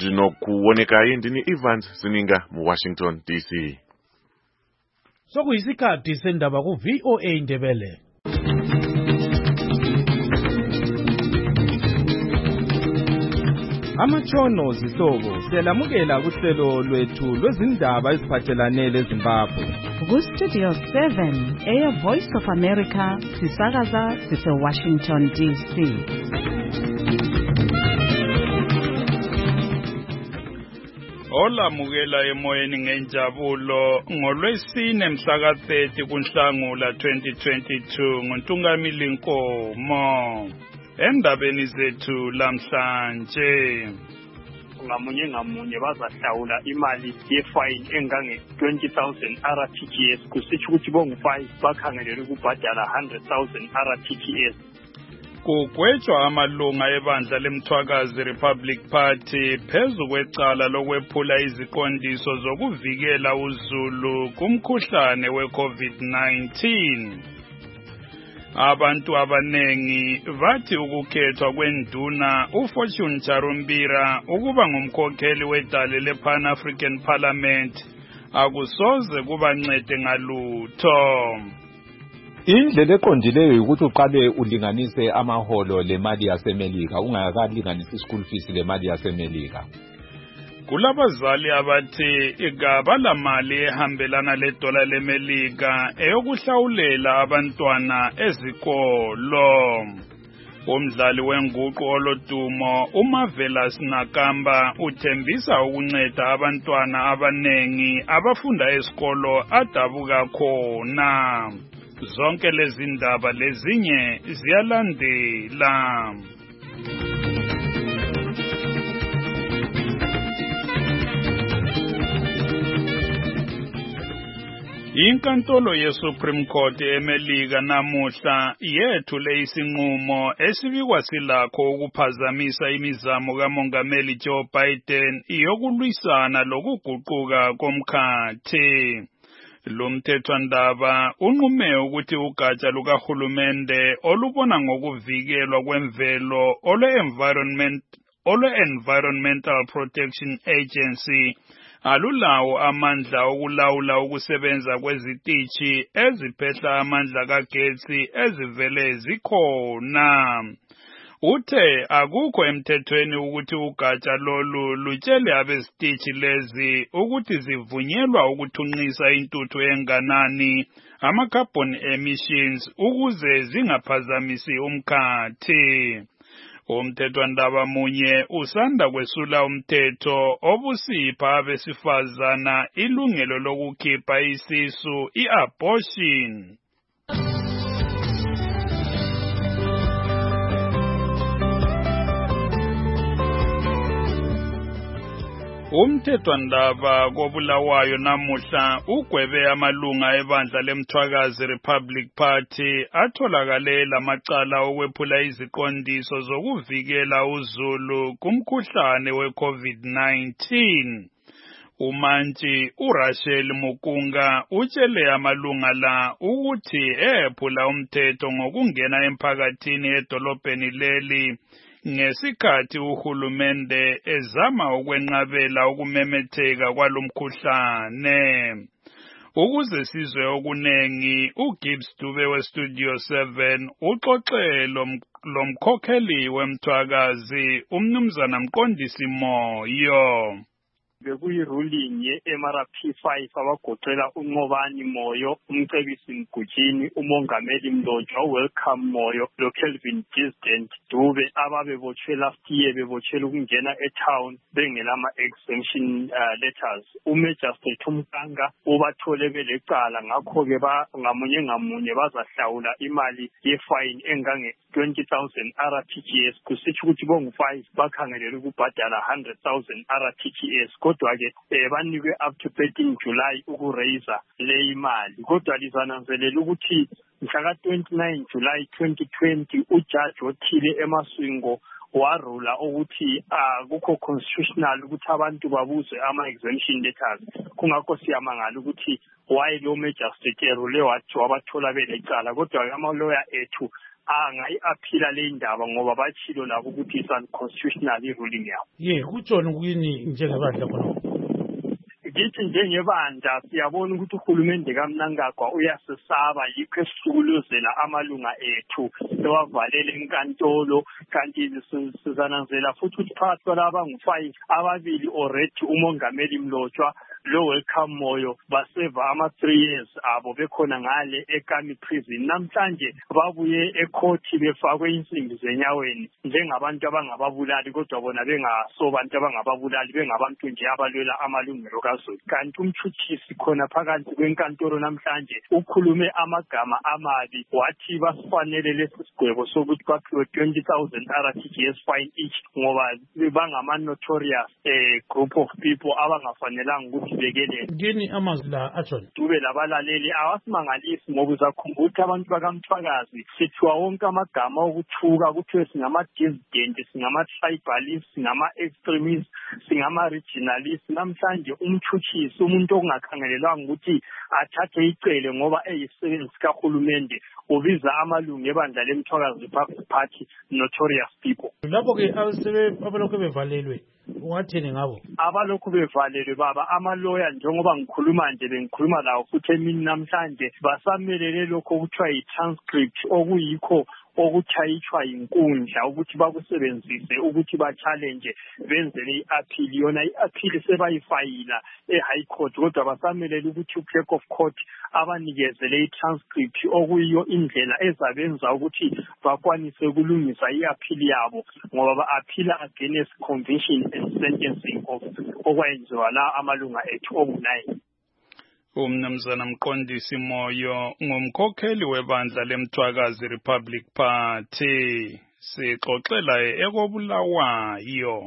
ndinokuonekayi ndini Evans Sininga mu Washington D C. Sokuyisikhathi sendaba ku V O A Ndebele. Amatshono zihlobo siyalamukela kuhlelo lwethu lwezindaba eziphathelane leZimbabwe. Ku-Studio seven, Air Voice of America, sisakaza sise-Washington D C. Olamukela emoyeni ngenjabulo ngolwesine mhla thirty kuNhlangula twenty twenty-two nguNtungamili Nkomo. Endabeni zethu lamhlanje ngamunye ngamunye bazahlawula imali yefine engange twenty thousand R T G S kusitsho ukuthi bongu five bakhangelele ukubhadala one hundred thousand R T G S. Kugwetshwa amalunga ebandla lemthwakazi Republic Party phezu kwecala lokwephula iziqondiso zokuvikela uzulu kumkhuhlane we-COVID nineteen. Abantu abanengi bathi ukukhethwa kwenduna uFortune Charumbira ukuba ngumkhokheli wedale lePan African Parliament akusoze kubancede ngalutho. Indlela eqondileyo ukuthi uqale ulinganise amaholo lemali yaseMelika ungakalinganisa ischool fees lemali yaseMelika. Kulabazali abathi igabala mali ehambelana ledola leMelika eyokuhlawulela abantwana ezikolo. Umdlali wenguqu olodumo uMarvelous Nakamba uthembisa ukunceda abantwana abanengi abafunda esikolo adabuka khona. Zonke lezi ndaba lezinye ziyalandela. Inkantolo yeSupreme Court eMelika namuhla yethule isinqumo esibikwa silakho ukuphazamisa imizamo kaMongameli Joe Biden yokulwisana lokuguquka komkhathi. Lo mthethwandaba unqume ukuthi ugatsha lukahulumende olubona ngokuvikelwa kwemvelo olwe-Environment olwe-Environmental Protection Agency alulawo amandla okulawula ukusebenza kwezitishi eziphehla amandla kagetsi ezivele zikhona. Uthe akukho emthethweni ukuthi ugatsha lolu lutshele abezitishi lezi ukuthi zivunyelwa ukuthunqisa intuthu enganani ama-carbon emissions ukuze zingaphazamisi umkhathi. Umthethwandaba munye usanda kwesula umthetho obusipha abesifazana ilungelo lokukhipha isisu i-abortion. Umthethwandaba kobulawayo namuhla ugwebe amalunga ebandla lemthwakazi Republic Party atholakale lamacala okwephula iziqondiso zokuvikela uzulu kumkhuhlane we-COVID nineteen. Umantshi uRachel Mukunga utshele amalunga la ukuthi ephula umthetho ngokungena emphakathini edolobheni leli ngesikhathi uhulumende ezama ukwenqabela ukumemetheka kwalomkhuhlane. Ukuze sizwe okunengi, uGibbs Dube weStudio seven uxoxe lomkhokheli wemthwakazi umnumzana Mqondisi Moyo. Bekuyiruling ye-M R P five abagoqela uNqobani Moyo, uMcebisi Mgujini, uMongameli Mlotshwa, Welcome Moyo, loKelvin Gisdent Dube ababebotshwe last year bebotshela ukungena etown bengelama exemption uh, letters. uMagistrate uMkanga ubathole belecala ngakho-ke ngamunye ngamunye bazahlawula imali yefine engange twenty thousand R T G S kusitsho ukuthi bongu five bakhangelele ukubhadala one hundred thousand R T G S. Kodwa-ke eh, banikwe up to thirteen July ukuraiser le imali. Kodwa lizananzelela ukuthi mhla twenty-nine July twenty twenty ujaji othile eMaswingo warula ukuthi akukho constitutional ukuthi abantu babuze ama-exemption letters. Kungakho siyamangala ukuthi why lo magistrate erule wathi wabathola belecala. Kodwa ama-lawyer ethu angayi-aphila le ndaba ngoba bachilo labo ukuthi is unconstitutional i-ruling yabo. Ye kutshona kuyini njengebandla khona? Ngithi njengebandla siyabona ukuthi uhulumende kaMnangagwa uyasesaba yikho esihluluzela amalunga ethu ewavalele enkantolo kanti sizananzela futhi ukuthi phakathi kwalaba abangu-five ababili already umongameli Mlotshwa lo Welcome Moyo baseva ama-three years abo bekhona ngale eKami prison. Namhlanje babuye ekhothi befakwe insimbi zenyaweni njengabantu abangababulali kodwa bona bengasobantu abangababulali bengabantu nje abalwela amalungelo kaZulu. Kanti umthuthisi khona phakathi kwenkantolo namhlanje ukhulume amagama amabi wathi basifanele lesi sigwebo sokuthi baphiwe twenty thousand R T G S fine each ngoba bangama-notorious eh, group of people abangafanelanga ukuthi bekelele. Ngini amazwi la atshona? Dube labalaleli awasimangalisi ngoba uzakhumbula ukuthi abantu bakaMthwakazi sithiwa wonke amagama okuthuka kuthiwe singama-dissident, singama-tribalist, singama-extremist, singama-regionalist. Namhlanje umthuthisi umuntu okungakhangelelwanga ukuthi athathe icele ngoba eyisisebenzi sikahulumende ubiza amalungu ebandla leMthwakazi Party notorious people. Lapho-ke abalokhu bevalelwe ungathini ngabo? Abalokhu bevalelwe baba amaloya njengoba ngikhuluma nje bengikhuluma lawo futhi emini namhlanje basamelele lokho okuthiwa yi-transcript okuyikho okuthayitshwa yinkundla ukuthi bakusebenzise ukuthi ba-challenge benzele i-appeal. Yona i-appeal sebayifayila e-high court kodwa basamelele ukuthi u-clerk of court abanikezele i-transcript okuyiyo indlela ezabenza ukuthi bakwanise ukulungisa i-appeal yabo ngoba ba-aphila against conviction and sentencing of okwayenziwa la amalunga ethu oku-nine. Umnumzana Mqondisi Moyo ngumkhokheli webandla leMthwakazi Republic Party sixoxela ekobulawayo.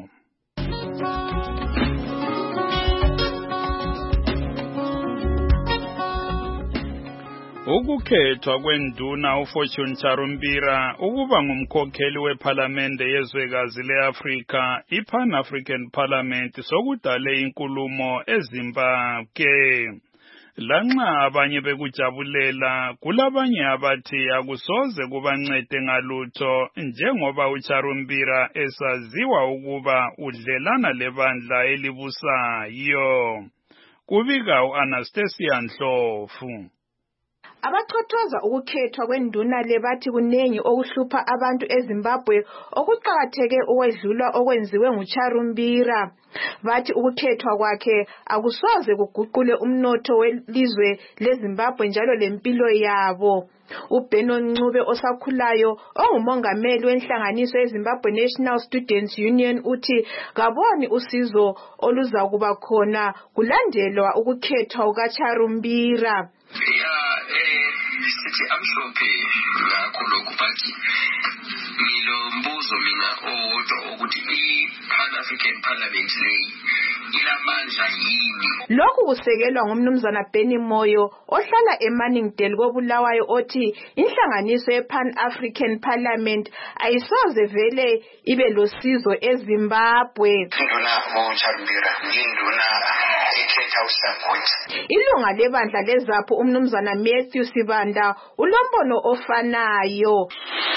Ukukhethwa kwenduna uFortune Charumbira ukuba ngumkhokheli wePhalamende yezwekazi leAfrika iPan African Parliament sokudale inkulumo eZimbabwe. Lanxa abanye bekujabulela kulabanye abathi akusoze kubancede ngalutho njengoba uCharumbira esaziwa ukuba udlelana lebandla elibusayo. Kubika uAnastasia Ndlovu. Abachothoza ukukhethwa kwenduna lebathi kunengi okuhlupha abantu eZimbabwe okuqhakatheke ukwedlula okwenziwe nguCharumbira. Bathi ukukhethwa kwakhe akusoze kuguqule umnotho welizwe leZimbabwe njalo lempilo yabo. uBeno Ncube osakhulayo ongumongameli wenhlanganiso yeZimbabwe National Students Union uthi kaboni usizo oluza kuba khona kulandelwa ukukhethwa kukaCharumbira. Sithi amhlophe ngakho lokhu bathi ngilombuzo mina owodwa ukuthi i-Pan African Parliament leyi ilamandla yini? Lokhu kusekelwa ngumnumzana Benny Moyo ohlala eManningdale koBulawayo othi inhlanganiso yePan African Parliament ayisoze vele ibe losizo eZimbabwe. Induna uCharumbira induna ikhetha usaphothi. Ilunga lebandla leZAPHU umnumzana Matthew Sibanda ulombono ofanayo.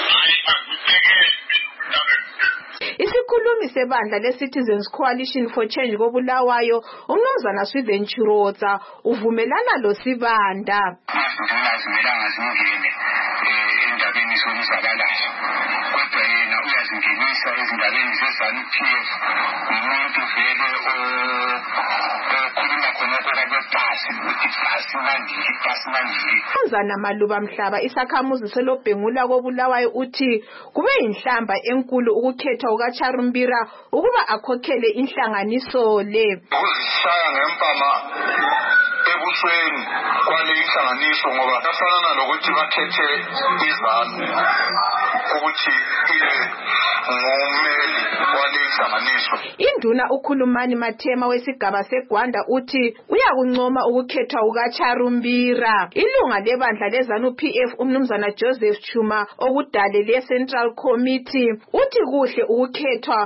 Isikhulumi sebandla leCitizens Coalition for Change koBulawayo umnumzana Swithen Chiroza uvumelana lo Sibanda. Azimelanga zingene endabeni zomzabalazo kodwa yena uyazingenisa ezindabeni zeZANU-P F umuntu vele okhuluma khonokho kwepasi ukuthi pasi manje pasi manje. Umnumzana Maluba Mhlaba isakhamuzi selobhengula koBulawayo uthi kube inhlamba enkulu ukukhethwa kukaCharumbira ukuba akhokhele inhlanganiso le. Uzishaya ngempama ebusweni kwale inhlanganiso ngoba kafana lokuthi bakhethe iZANU ukuthi ibe ngumeli wale inhlanganiso. Induna ukhulumani Mathema wesigaba seGwanda uthi uyakuncoma ukukhethwa kukaCharumbira. Ilunga lebandla leZANU-P F umnumzana Joseph Chuma okudale leCentral Committee uthi kuhle ukukhethwa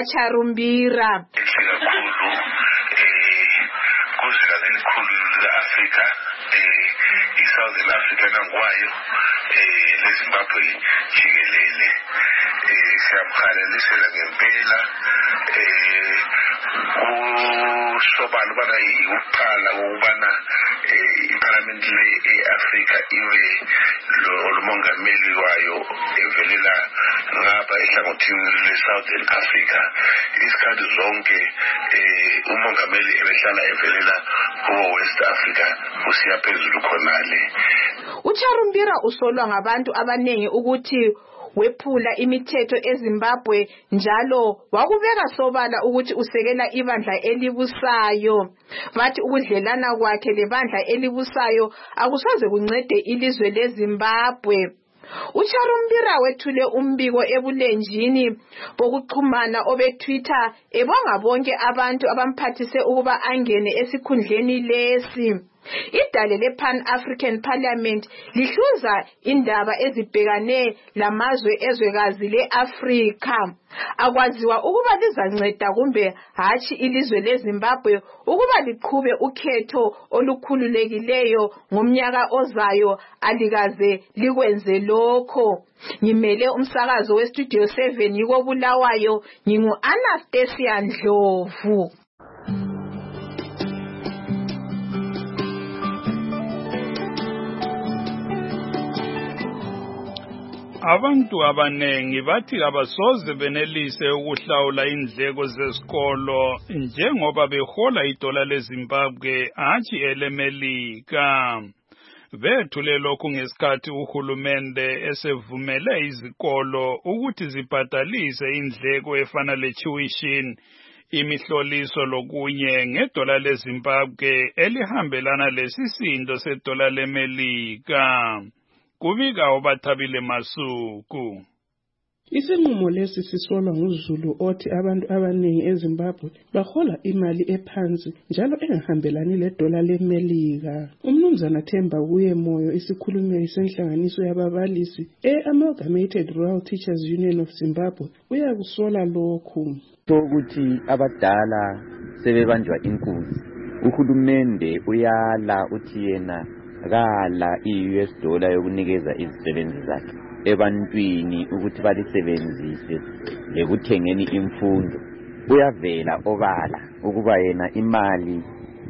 kukaCharumbira. Kuzika lelikhulu Africa eh iSouthern Africa nangwayo eh leZimbabwe jikelele eh siyamkhalelisela ngempela eh usobala bana iuqala ukubana iParliament le-Afrika iwe lo mongameli wayo evelela ngapha ehlangothini le-Southern Africa. Isikhathi zonke umongameli ebehlala evelela kuwo-West Africa usiya phezulu khonale. uCharumbira usolwa ngabantu abanengi ukuthi wephula imithetho eZimbabwe njalo wakubeka sobala ukuthi usekela ibandla elibusayo. Bathi ukudlelana kwakhe lebandla elibusayo akusoze kuncede ilizwe leZimbabwe. uCharumbira wethule umbiko ebulenjini bokuxhumana obeTwitter ebonga bonke abantu abamphathise ukuba angene esikhundleni lesi. Idale le-Pan-African Parliament lihluza indaba ezibhekane lamazwe ezwekazi le-Afrika. Akwaziwa ukuba lizanceda kumbe hatshi ilizwe leZimbabwe ukuba liqhube ukhetho olukhululekileyo ngomnyaka ozayo alikaze likwenze lokho. Ngimele umsakazo weStudio seven yiko Bulawayo, ngingu-Anastasia Ndlovu. Abantu abanengi bathi abasoze benelise ukuhlawula indleko zesikolo njengoba behola idola leZimbabwe hatshi elemelika. Bethule lokhu ngesikhathi uhulumende esevumele izikolo ukuthi zibhadalise indleko efana le-tuition, imihloliso lokunye ngedola leZimbabwe elihambelana lesisindo sedola lemelika. Kubika obathabile Masuku. Isinqumo lesi sisolwa nguZulu othi abantu abaningi eZimbabwe bahola imali ephansi njalo engahambelani ledola lemelika. Umnumzana Themba kuye Moyo, isikhulumeli senhlanganiso yababalisi e-Amalgamated Rural Teachers Union of Zimbabwe, uyakusola lokhu. Ukuthi abadala sebebanjwa inkunzi. Uhulumende uyala uthi yena kala i-U S dollar yokunikeza izisebenzi zakhe ebantwini ukuthi balisebenzise lekuthengeni imfundo. Uyavela obala ukuba yena imali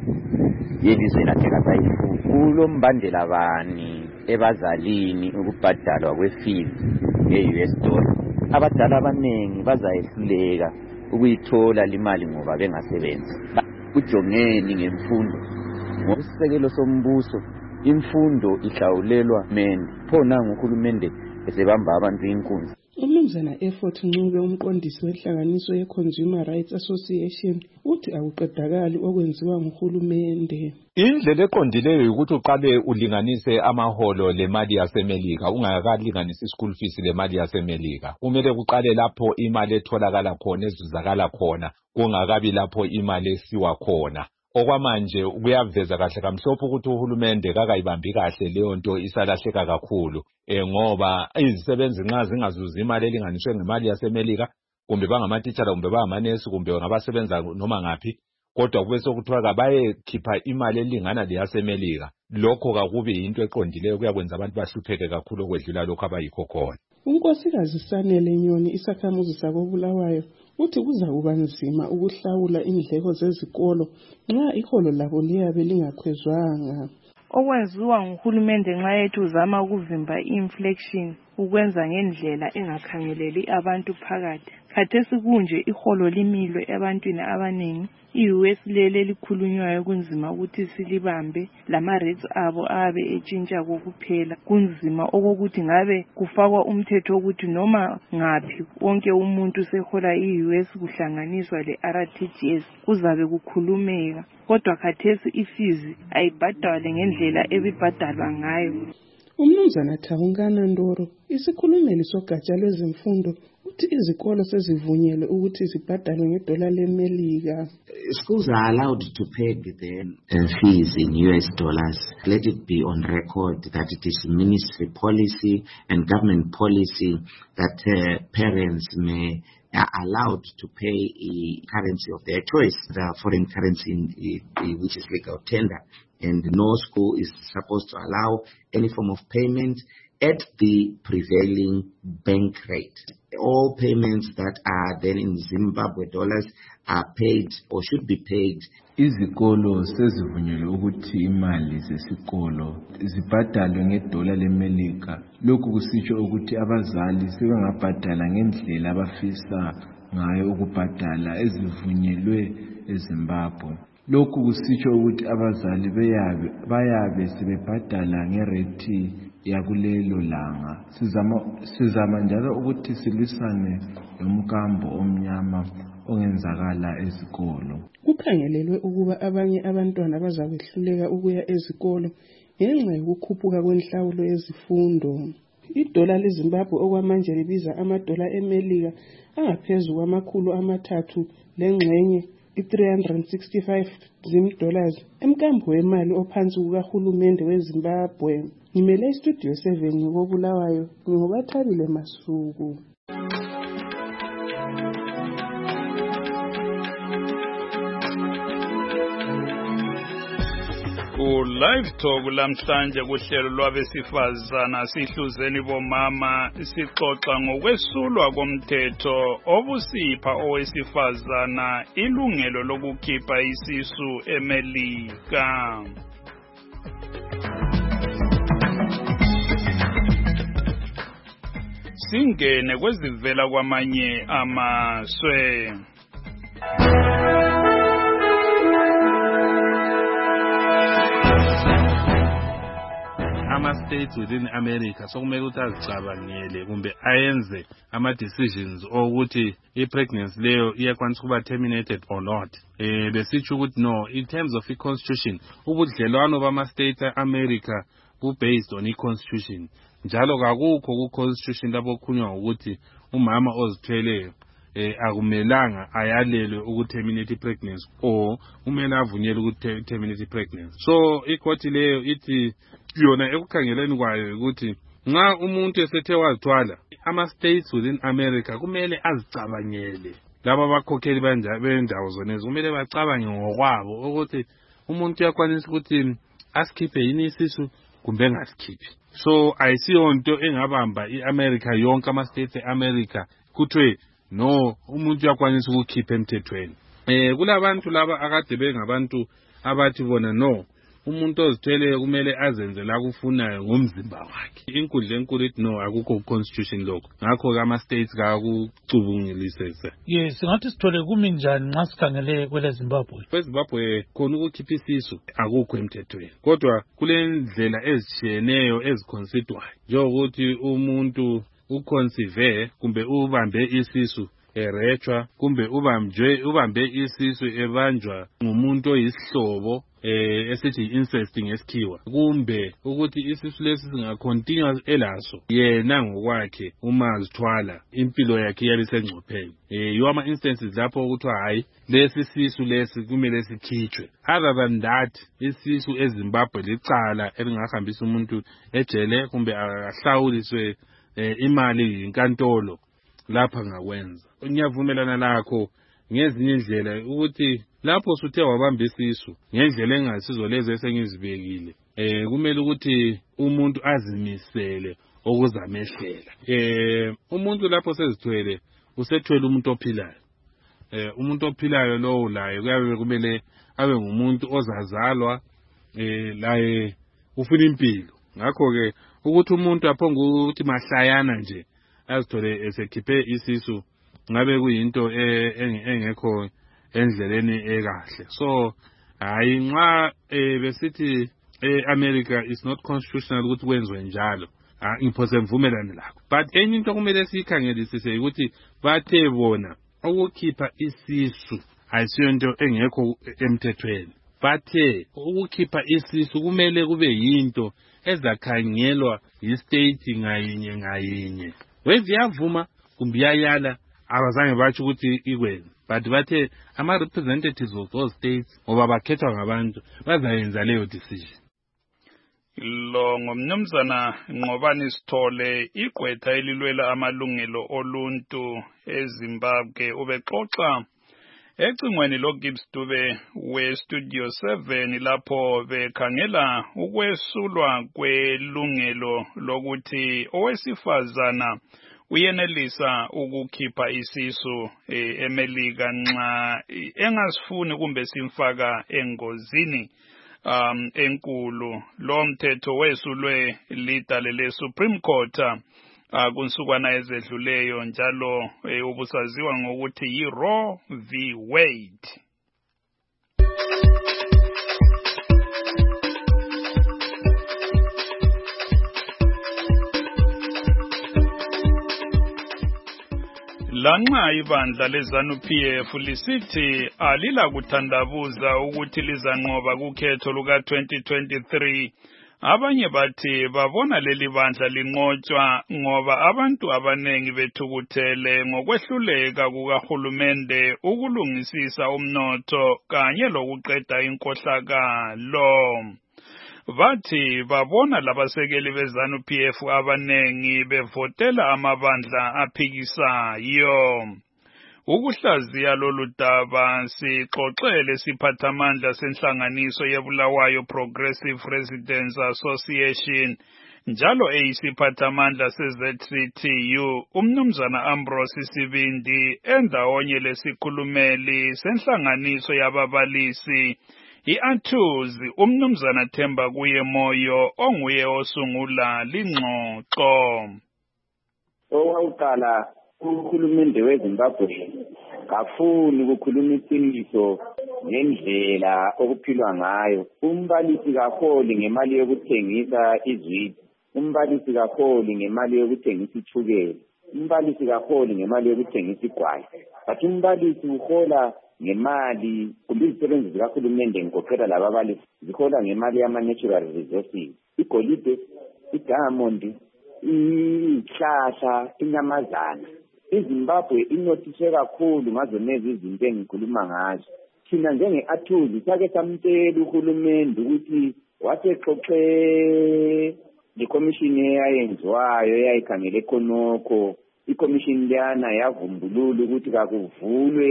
yelizwe lakhe kasayifuni. Kulo mbandela bani ebazalini ukubhadalwa kwe-fees nge-U S dollar. Abadala abanengi bazayehluleka ukuyithola limali ngoba bengasebenzi. Ujongeni ngemfundo ngosisekelo sombuso. Imfundo ihlawulelwa mende phona nguhulumende esebamba abantu inkunzi. Umnumzana Effort Ncube, umqondisi wenhlanganiso ye-Consumer Rights Association, uthi akuqedakali okwenziwa nguhulumende. Indlela eqondileyo ukuthi uqale ulinganise amaholo lemali yasemelika ungakalinganisi school fees lemali yasemelika. Kumele kuqale lapho imali etholakala khona ezuzakala khona kungakabi lapho imali esiwa khona. Okwamanje kuyaveza kahle kamhlophe ukuthi uhulumende kakayibambi kahle leyo nto, isalahleka kakhulu eh ngoba izisebenzi nxa zingazuza imali elinganiswe ngemali yasemelika kumbe bangamatitshala kumbe bangamanesi kumbe ngabasebenza noma ngaphi, kodwa kube sokuthiwa bayekhipha imali elingana leyasemelika. Lokho kakubi into eqondileyo, kuyakwenza abantu bahlupheke kakhulu okwedlula lokho abayikho khona. uNkosikazi Sanele Nyoni, isakhamuzi sakoBulawayo, uthi kuza kuba nzima ukuhlawula indleko zezikolo nxa iholo labo liyabe lingakhwezwanga. Okwenziwa nguhulumende nxa yethu uzama ukuvimba i-inflation ukwenza ngendlela engakhangeleli abantu phakathi. Khathesi kunje iholo limilwe ebantwini abanengi, i-U S lele likhulunywayo kunzima ukuthi silibambe, lama rates abo abe etshintsha kokuphela. Kunzima okokuthi ngabe kufakwa umthetho ukuthi noma ngaphi wonke umuntu sehola i-U S kuhlanganiswa le-R T G S kuzabe kukhulumeka. Kodwa khathesi ifizi ayibhadalwe ngendlela ebibhadalwa ngayo. Umnumzana Thawungana Ndoro, isikhulumeli sogatsha lwezemfundo, uthi izikolo sezivunyelwe ukuthi zibhadalwe ngedola lemelika. Schools are allowed to pay the uh, fees in U S dollars. Let it be on record that it is ministry policy and government policy that uh, parents may are allowed to pay a currency of their choice, the foreign currency in, in, which is legal tender, and no school is supposed to allow any form of payment at the prevailing bank rate. All payments that are then in Zimbabwe dollars are paid or should be paid. Izikolo sezivunyelwe ukuthi imali zesikolo zibhadalwe ngedola leMelika. Lokhu kusitsho ukuthi abazali sebengabhadala ngendlela abafisa ngayo ukubhadala ezivunyelwe eZimbabwe. Lokhu kusitsho ukuthi abazali bayabe bayabe sebebhadala ngerate yakulelo langa. Sizama sizama njalo ukuthi silwisane nomkambo omnyama ongenzakala ezikolo. Kukhangelelwe ukuba abanye abantwana bazakwehluleka ukuya ezikolo ngenxa yokukhuphuka kwenhlawulo yezifundo. Idola leZimbabwe okwamanje libiza amadola eMelika angaphezulu kwamakhulu amathathu lengxenye i-three hundred sixty-five Zim dollars emkambo wemali ophansi kukahulumende weZimbabwe. Ngimele iStudio seven ngokobulawayo ngingobathabile Masuku. Live Talk lamhlanje kuhlelo lwabesifazana sihluzeni bomama sixoxa ngokwesulwa komthetho obusipha owesifazana ilungelo lokukhipha isisu eMelika. Singene kwezivela kwamanye amazwe. Ama-states within America sokumele ukuthi azicabangele kumbe ayenze ama-decisions ukuthi i-pregnancy leyo iyakwanisa ukuba terminated or not. Eh besitsho ukuthi no, in terms of i-constitution ubudlelwano bama-states e-America bu-based on i-constitution. Njalo kakukho ku-constitution lapho kukhulunywa ukuthi umama ozithweleyo eh akumelanga ayalelwe ukuterminate i-pregnancy or umele avunyelwe ukuthi terminate i-pregnancy. So ikoti leyo ithi yona ekukhangeleni kwayo ukuthi nxa umuntu esethe wazithwala ama-states within America kumele azicabangele. Laba abakhokheli bendawo zonezo kumele bacabange ngokwabo ukuthi umuntu uyakwanisa ukuthi asikhiphe yini isisu kumbe engasikhiphi. So ayisiyonto engabamba i-America yonke ama-states e-America kuthiwe no umuntu uyakwanisa ukukhipha emthethweni. Eh kulabantu laba akade bengabantu abathi bona no umuntu ozithweleyo kumele azenze la kufunayo ngomzimba wakhe. Inkundla enkulu ithi no akukho constitution lokho. Ngakho ke ama-states kakucubungelisese. Yes, ngathi sithole kumi njani nxa sikhangele kwele Zimbabwe. KweZimbabwe khona ukukhipha isisu akukho emthethweni. Kodwa kule ndlela ezitshiyeneyo eziconsiderwayo. Njengokuthi umuntu uconceive kumbe ubambe isisu erechwa kumbe ubambe ubambe isisu ebanjwa ngumuntu oyisihlobo eh esithi incest ngesikhiwa kumbe ukuthi isisu lesi singacontinue elaso yena ngokwakhe uma azithwala impilo yakhe yabe sengcopheni. Eh yoma instances lapho ukuthi hayi lesi sisu lesi kumele sikhitshwe. Other than that isisu eZimbabwe licala elingahambisa umuntu ejele kumbe ahlawuliswe eh imali inkantolo lapha ngakwenza. Ngiyavumelana lakho ngezinye indlela ukuthi lapho suthe wabamba isisu ngendlela engasizo lezi esengizibekile eh kumele ukuthi umuntu azimisele okuzamehlela. Eh umuntu lapho sezithwele usethwele umuntu ophilayo. Eh umuntu ophilayo lo laye kuyabe kumele abe ngumuntu ozazalwa eh laye ufuna impilo. Ngakho ke ukuthi umuntu aphonga ukuthi mahlayana nje azithole esekhiphe isisu ngabe kuyinto engekho endleleni ekahle. So hayi nxa besithi eAmerica is not constitutional ukuthi kwenzwe njalo ngiphose mvumelane lakho. But enye into kumele sikhangelisise ukuthi bathe bona ukukhipha isisu ayisiyonto engekho emthethweni. Bathe ukukhipha isisu kumele kube yinto ezakhangelwa yi-state ngayinye ngayinye. Wezi yavuma kumbe yayala abazange bathi ukuthi ikwenze. But bathe ama-representatives of those states ngoba bakhethwa ngabantu bazayenza leyo decision. Lo ngomnumzana Nqobani Sithole igqwetha elilwela amalungelo oluntu eZimbabwe ubexoxa ecingweni loGibbs Dube we-Studio seven lapho bekhangela ukwesulwa kwelungelo lokuthi owesifazana uyenelisa ukukhipha isisu eh, eMelika nxa engasifuni kumbe simfaka engozini um enkulu. Lo mthetho wesulwe lidale le-Supreme Court uh, kunsukwana ezedluleyo njalo eh, ubusaziwa ngokuthi yi-Roe v. Wade. Lanxa ibandla leZANU-P F lisithi alila kuthandabuza ukuthi lizanqoba kukhetho luka twenty twenty-three, abanye bathi babona leli bandla linqotshwa ngoba abantu abanengi bethukuthele ngokwehluleka kukahulumende ukulungisisa umnotho kanye lokuqeda inkohlakalo. Bathi babona labasekeli beZANU-P F abanengi bevotela amabandla aphikisayo. Ukuhlaziya lolu daba sixoxele siphathamandla senhlanganiso yeBulawayo Progressive Residents Association njalo eyisiphathamandla se-Z C T U umnumzana Ambrose Sibindi endawonye lesikhulumeli senhlanganiso yababalisi I-Athuzi umnumzana Themba kuye Moyo onguye osungula lingxoxo. Owakuqala uhulumende weZimbabwe kafuni ukukhuluma iqiniso ngendlela okuphilwa ngayo. Umbalisi kaholi ngemali yokuthengisa izwidi, umbalisi kaholi ngemali yokuthengisa ichukela, umbalisi kaholi ngemali yokuthengisa igwayi. Bathi umbalisi uhola ngemali kumbe izisebenzi zikahulumende ngigoqela laba abalisi zihola ngemali yama-natural resources, igolide, idiamond, ihlahla, inyamazana. iZimbabwe inothiswe kakhulu ngazo nezi izinto engikhuluma ngazo. Thina njenge-Athuzi sake samtshela uhulumende ukuthi wasexoxe lekomishini eyayenziwayo eyayikhangele khonokho. Ikomishini leyana yavumbulula ukuthi kakuvulwe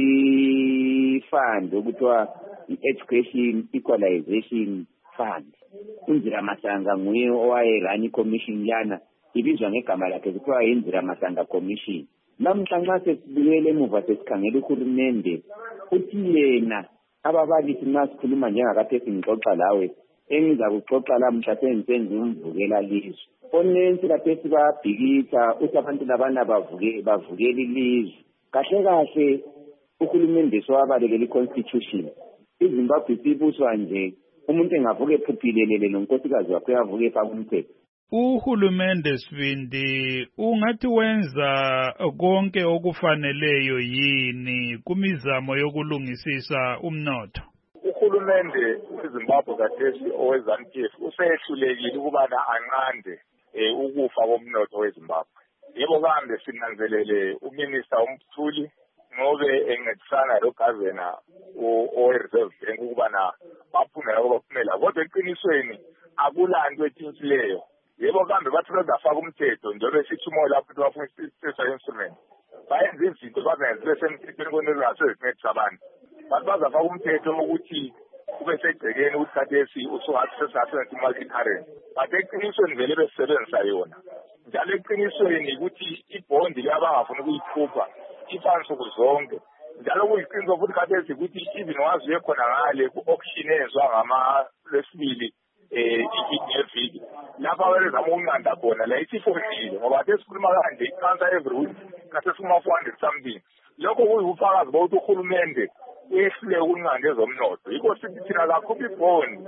i-fund okuthiwa i-Education Equalization Fund. uNzira Masanga nguye owayerun ikomishini leyana, ibizwa ngegama lakhe kuthiwa yiNzira Masanga Commission. Namhlanje sesibuyele emuva sesikhangela uhulumende uthi yena ababalisi nxa sikhuluma njengakade singixoxa lawe engiza kuxoxa lamhla sengisenza umvukela lizwe. Onensi kade sibabhikisa uthi abantu labana bavuke bavukela ilizwe. Kahle kahle uhulumende sowabalekela i-constitution. iZimbabwe sibuswa nje umuntu engavuka ephuphilelele nonkosikazi wakhe uyavuka efaka umthetho. Uhulumende Sibindi ungathi wenza konke okufaneleyo yini kumizamo yokulungisisa umnotho? Uhulumende weZimbabwe kathesi oweZANU-P F usehlulekile ukubana anqande ukufa komnotho weZimbabwe. Yebo kambe sinanzelele uMinister uMthuli ngobe encedisana loGavana owe-Reserve Bank ukubana baphumela baphumela, kodwa eqinisweni akulanto ethintsileyo. Yebo kambe bathi bazafaka umthetho njengoba sithi umoya lapho bafuna i-special instrument. Bayenza izinto bazenzile semthethweni konke ezingasezincedisa abantu. Bathi bazafaka umthetho ukuthi kube segcekeni ukuthi khathesi usungathi sesingasebenzisa i-multi-currency. But eqinisweni vele besisebenzisa yona. Njalo eqinisweni ukuthi ibhondi liyabangafuni ukuyikhupha ifana nsuku zonke. Njalo kuyiqiniso futhi khathesi ukuthi even waziye khona ngale ku-auction eyenziwa ngamaLwesibili i-Neville lapha abazama ukunqanda khona la isifondile ngoba kade sikhuluma kanje icancer every week kase sikuma-four hundred something. Lokho kuyibufakazi bokuthi uhulumende uyehluleka ukunqanda ezomnotho. Yikho sithi thina kakhupha ibhondi.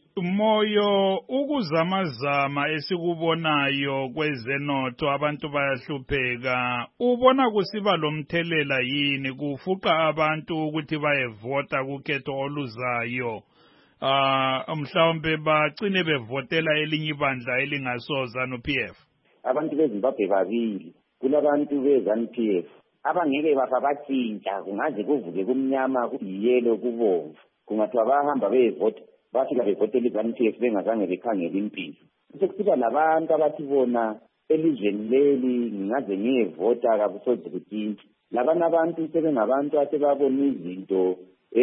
Moyo, ukuzamazama esikubonayo kwezenotho abantu bayahlupheka, ubona kusiba lomthelela yini kufuqa abantu ukuthi bayevota kukhetho oluzayo? Ah, mhlawumbe bagcine bevotela elinye ibandla elingasoza ZANU-P F. Abantu beZimbabwe babili, kulabantu beZANU-P F abangeke bafa batshintsha, kungaze kuvuke kumnyama kuyiyelo kubomvu. Kungathiwa bahamba beyevota bafika bevotela iZANU-P F bengazange bekhangela impilo. Sekusiba labantu abathi bona elizweni leli ngingaze ngiyevota kabusoze kutshintshe. Labana abantu sebengabantu asebabona izinto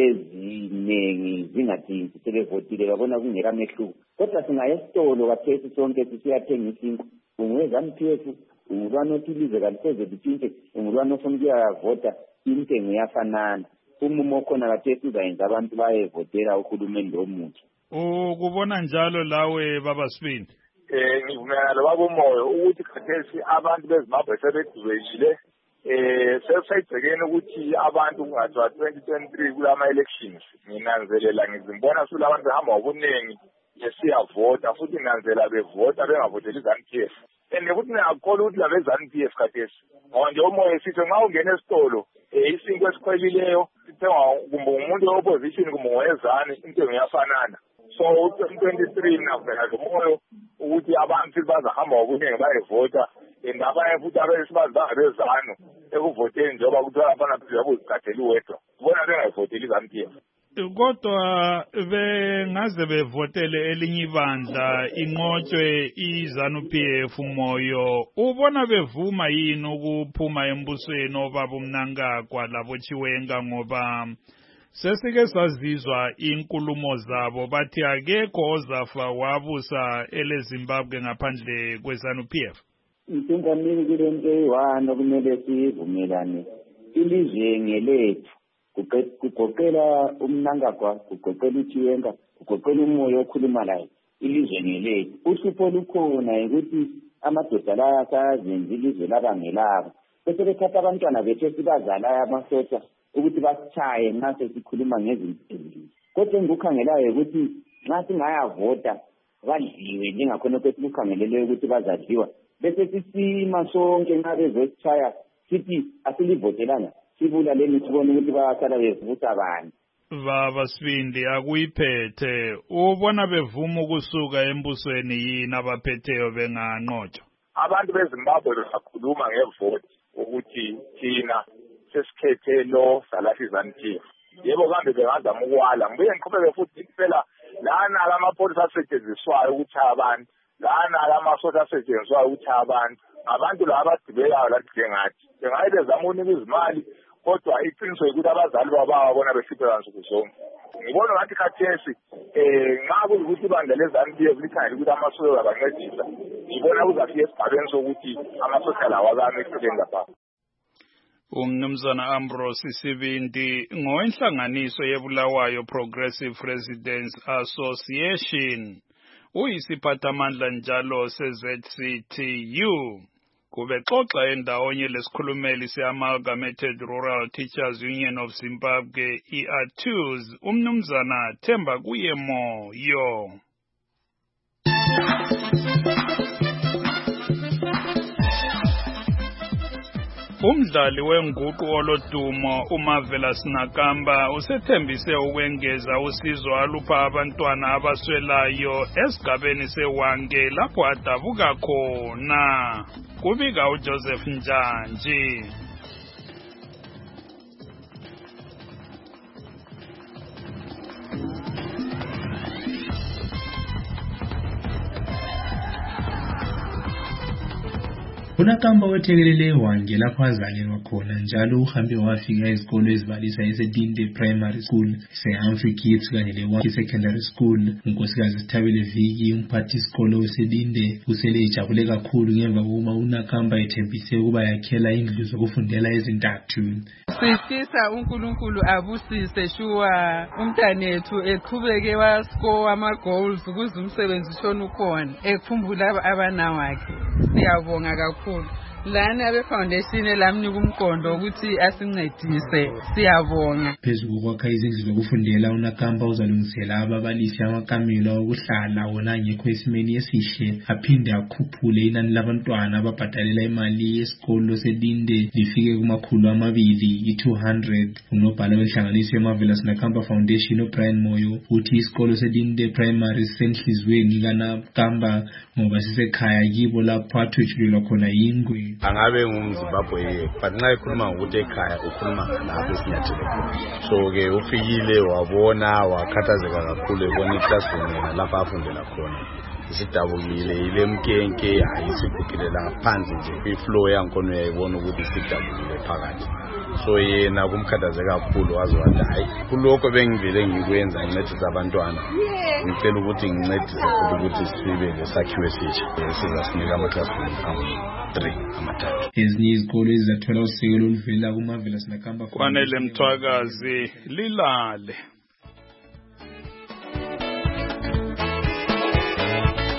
eziningi zingathinti sebevotile babona kungeka mehluko. Kodwa singaya esitolo kathesi sonke sisiyathenga isinkwa. Ungweza P F ungulwana othi ilizwe kalisoze litshintshe, ungulwana ofuna ukuyavota intengo yafanana. Umumo khona kathesi uzayenza abantu bayevotela uhulumende omutsha. Ukubona njalo lawe baba Sibindi? Eh ngivumelana lobaba umoyo ukuthi khathesi abantu bezimbabwe sebedubekile. Eh sesayibhekene ukuthi abantu kungathiwa twenty twenty-three kulama elections nginanzelela ngizimbona sula abantu behamba ngobuningi lesiyavota futhi nanzela bevota bengavoteli iZANU P F. And ukuthi ngiyakholwa ukuthi labe ZANU P F khathesi ngoba nje umoya sithi nxa ungena esitolo eh isinto esikhwelileyo sithengwa kumbe umuntu weopposition kumbe ngowezani intengo yafanana. So twenty twenty-three navela lomoyo ukuthi abantu bazahamba ngobuningi bayevota endabanye futhi abesibazi bangabezanu ekuvoteni njengoba kuthiwa abana bezakuzikhathela uwedwa kubona bengayivoteli iZANU P F. Kodwa bengaze bevotele elinye ibandla inqotshwe iZANU P F umoyo ubona bevuma yini ukuphuma embusweni obaba uMnangagwa labo Chiwenga ngoba sesike sazizwa inkulumo zabo bathi akekho ozafa wabusa eleZimbabwe ngaphandle kweZANU P F. Insingamini kule nto eyi-one okumele sivumelane ilizwe ngelethu kugoqela uMnangagwa kugoqela uChiwenga kugoqela umoya okhuluma layo ilizwe ngelethu. Uhlupho olukhona ukuthi amadoda la asazenza ilizwe labangelabo bese bethatha abantwana bethu esibazalayo amasosha ukuthi basichaye nxa sesikhuluma ngezinto ezilile. Kodwa engikukhangelayo ukuthi nxa singayavota badliwe njengakhona kwesikukhangeleleyo ukuthi bazadliwa bese sisima sonke nxa bezosichaya sithi asilivotelanga sibulaleni sibone ukuthi bayasala bevusa abantu. Baba Sibindi akuyiphethe ubona bevuma ukusuka embusweni yini abaphetheyo benganqotshwa. Abantu beZimbabwe bakhuluma ngevoti ukuthi thina sesikhethe lo salahla iZANU P F. Yebo kambe bengazama ukwala ngibuye ngiqhubeke futhi phela lana amapholisa asetshenziswayo ukuchaya abantu lana lamasosha asetshenziswayo ukuchaya abantu abantu laba abagibelayo lathi njengathi bengaye bezama ukunika izimali kodwa iqiniso ukuthi abazali babo babona behluphe nsuku zonke. Ngibona ngathi khathesi eh nxa kuyikuthi ibandla leZANU P F likhangela ukuthi amasosha abancedisa ngibona kuzafika esigabeni sokuthi amasosha lawa akame eceleni lapha. Umnumzana Ambrose Sibindi ngowenhlanganiso yeBulawayo Progressive Residents Association uyisiphathamandla njalo se-Z C T U kubexoxa endawonye lesikhulumeli se-Amalgamated Rural Teachers Union of Zimbabwe I A T U Z umnumzana Themba Kuyemoyo. Umdlali wenguqu olodumo uMarvelous Nakamba usethembise ukwengeza usizo alupha abantwana abaswelayo esigabeni seWange lapho adabuka khona. Kubika uJoseph Njanji. uNakamba wethekelele eWange lapho azalelwa khona njalo uhambe wafika ezikolo ezibalisa eseDinde Primary School, eseHumphrey Kids kanye leWange Secondary School. uNkosikazi Sithabile Viki umphathi isikolo weseDinde usele ejabule kakhulu ngemva kokuba uNakamba ethembise ukuba yakhela indlu zokufundela ezintathu. Sifisa uNkulunkulu abusise shuwa umntanethu eqhubeke wascore ama goals ukuze umsebenzi ushona ukhona ekhumbula abana wakhe. Siyabonga kakhulu. Lana abe foundation elamnika umqondo ukuthi asincedise siyabonga. Phezulu kwakha izindlu zokufundela uNakamba uzalungisela ababalisi amakamelo okuhlala wona ngekho esimeni esihle aphinde akhuphule inani labantwana ababhadalela imali yesikolo seDinde lifike kumakhulu amabili i-two hundred. Unobhala wenhlanganiso yeMarvelous Nakamba Foundation uBrian Moyo uthi isikolo seDinde Primary senhlizweni kaNakamba ngoba sisekhaya kibo lapho athutshulelwa khona ingwe. ezikolweni. Angabe ngumZimbabwe but nxa ekhuluma ngokuthi ekhaya ukhuluma ngalapho esinyathele khona. So-ke ufikile wabona wakhathazeka kakhulu ebona iclassroom yena lapha afundela khona isidabukile ile mkenke ayisiguqile la phansi nje kwifloor yankhona uyayibona ukuthi isidabukile phakathi. So yena kumkhathaze kakhulu waze wathi hayi kuloko bengivele ngikwenza ngincedisa abantwana ngicela ukuthi ngincedise futhi ukuthi sibe lesakhiwo esitsha esizasinika ama-classroom awu-three amathathu. Ezinye izikolo ezizathola usekelo oluvela kuMarvelous Nakamba kwanele Mthwakazi lilale.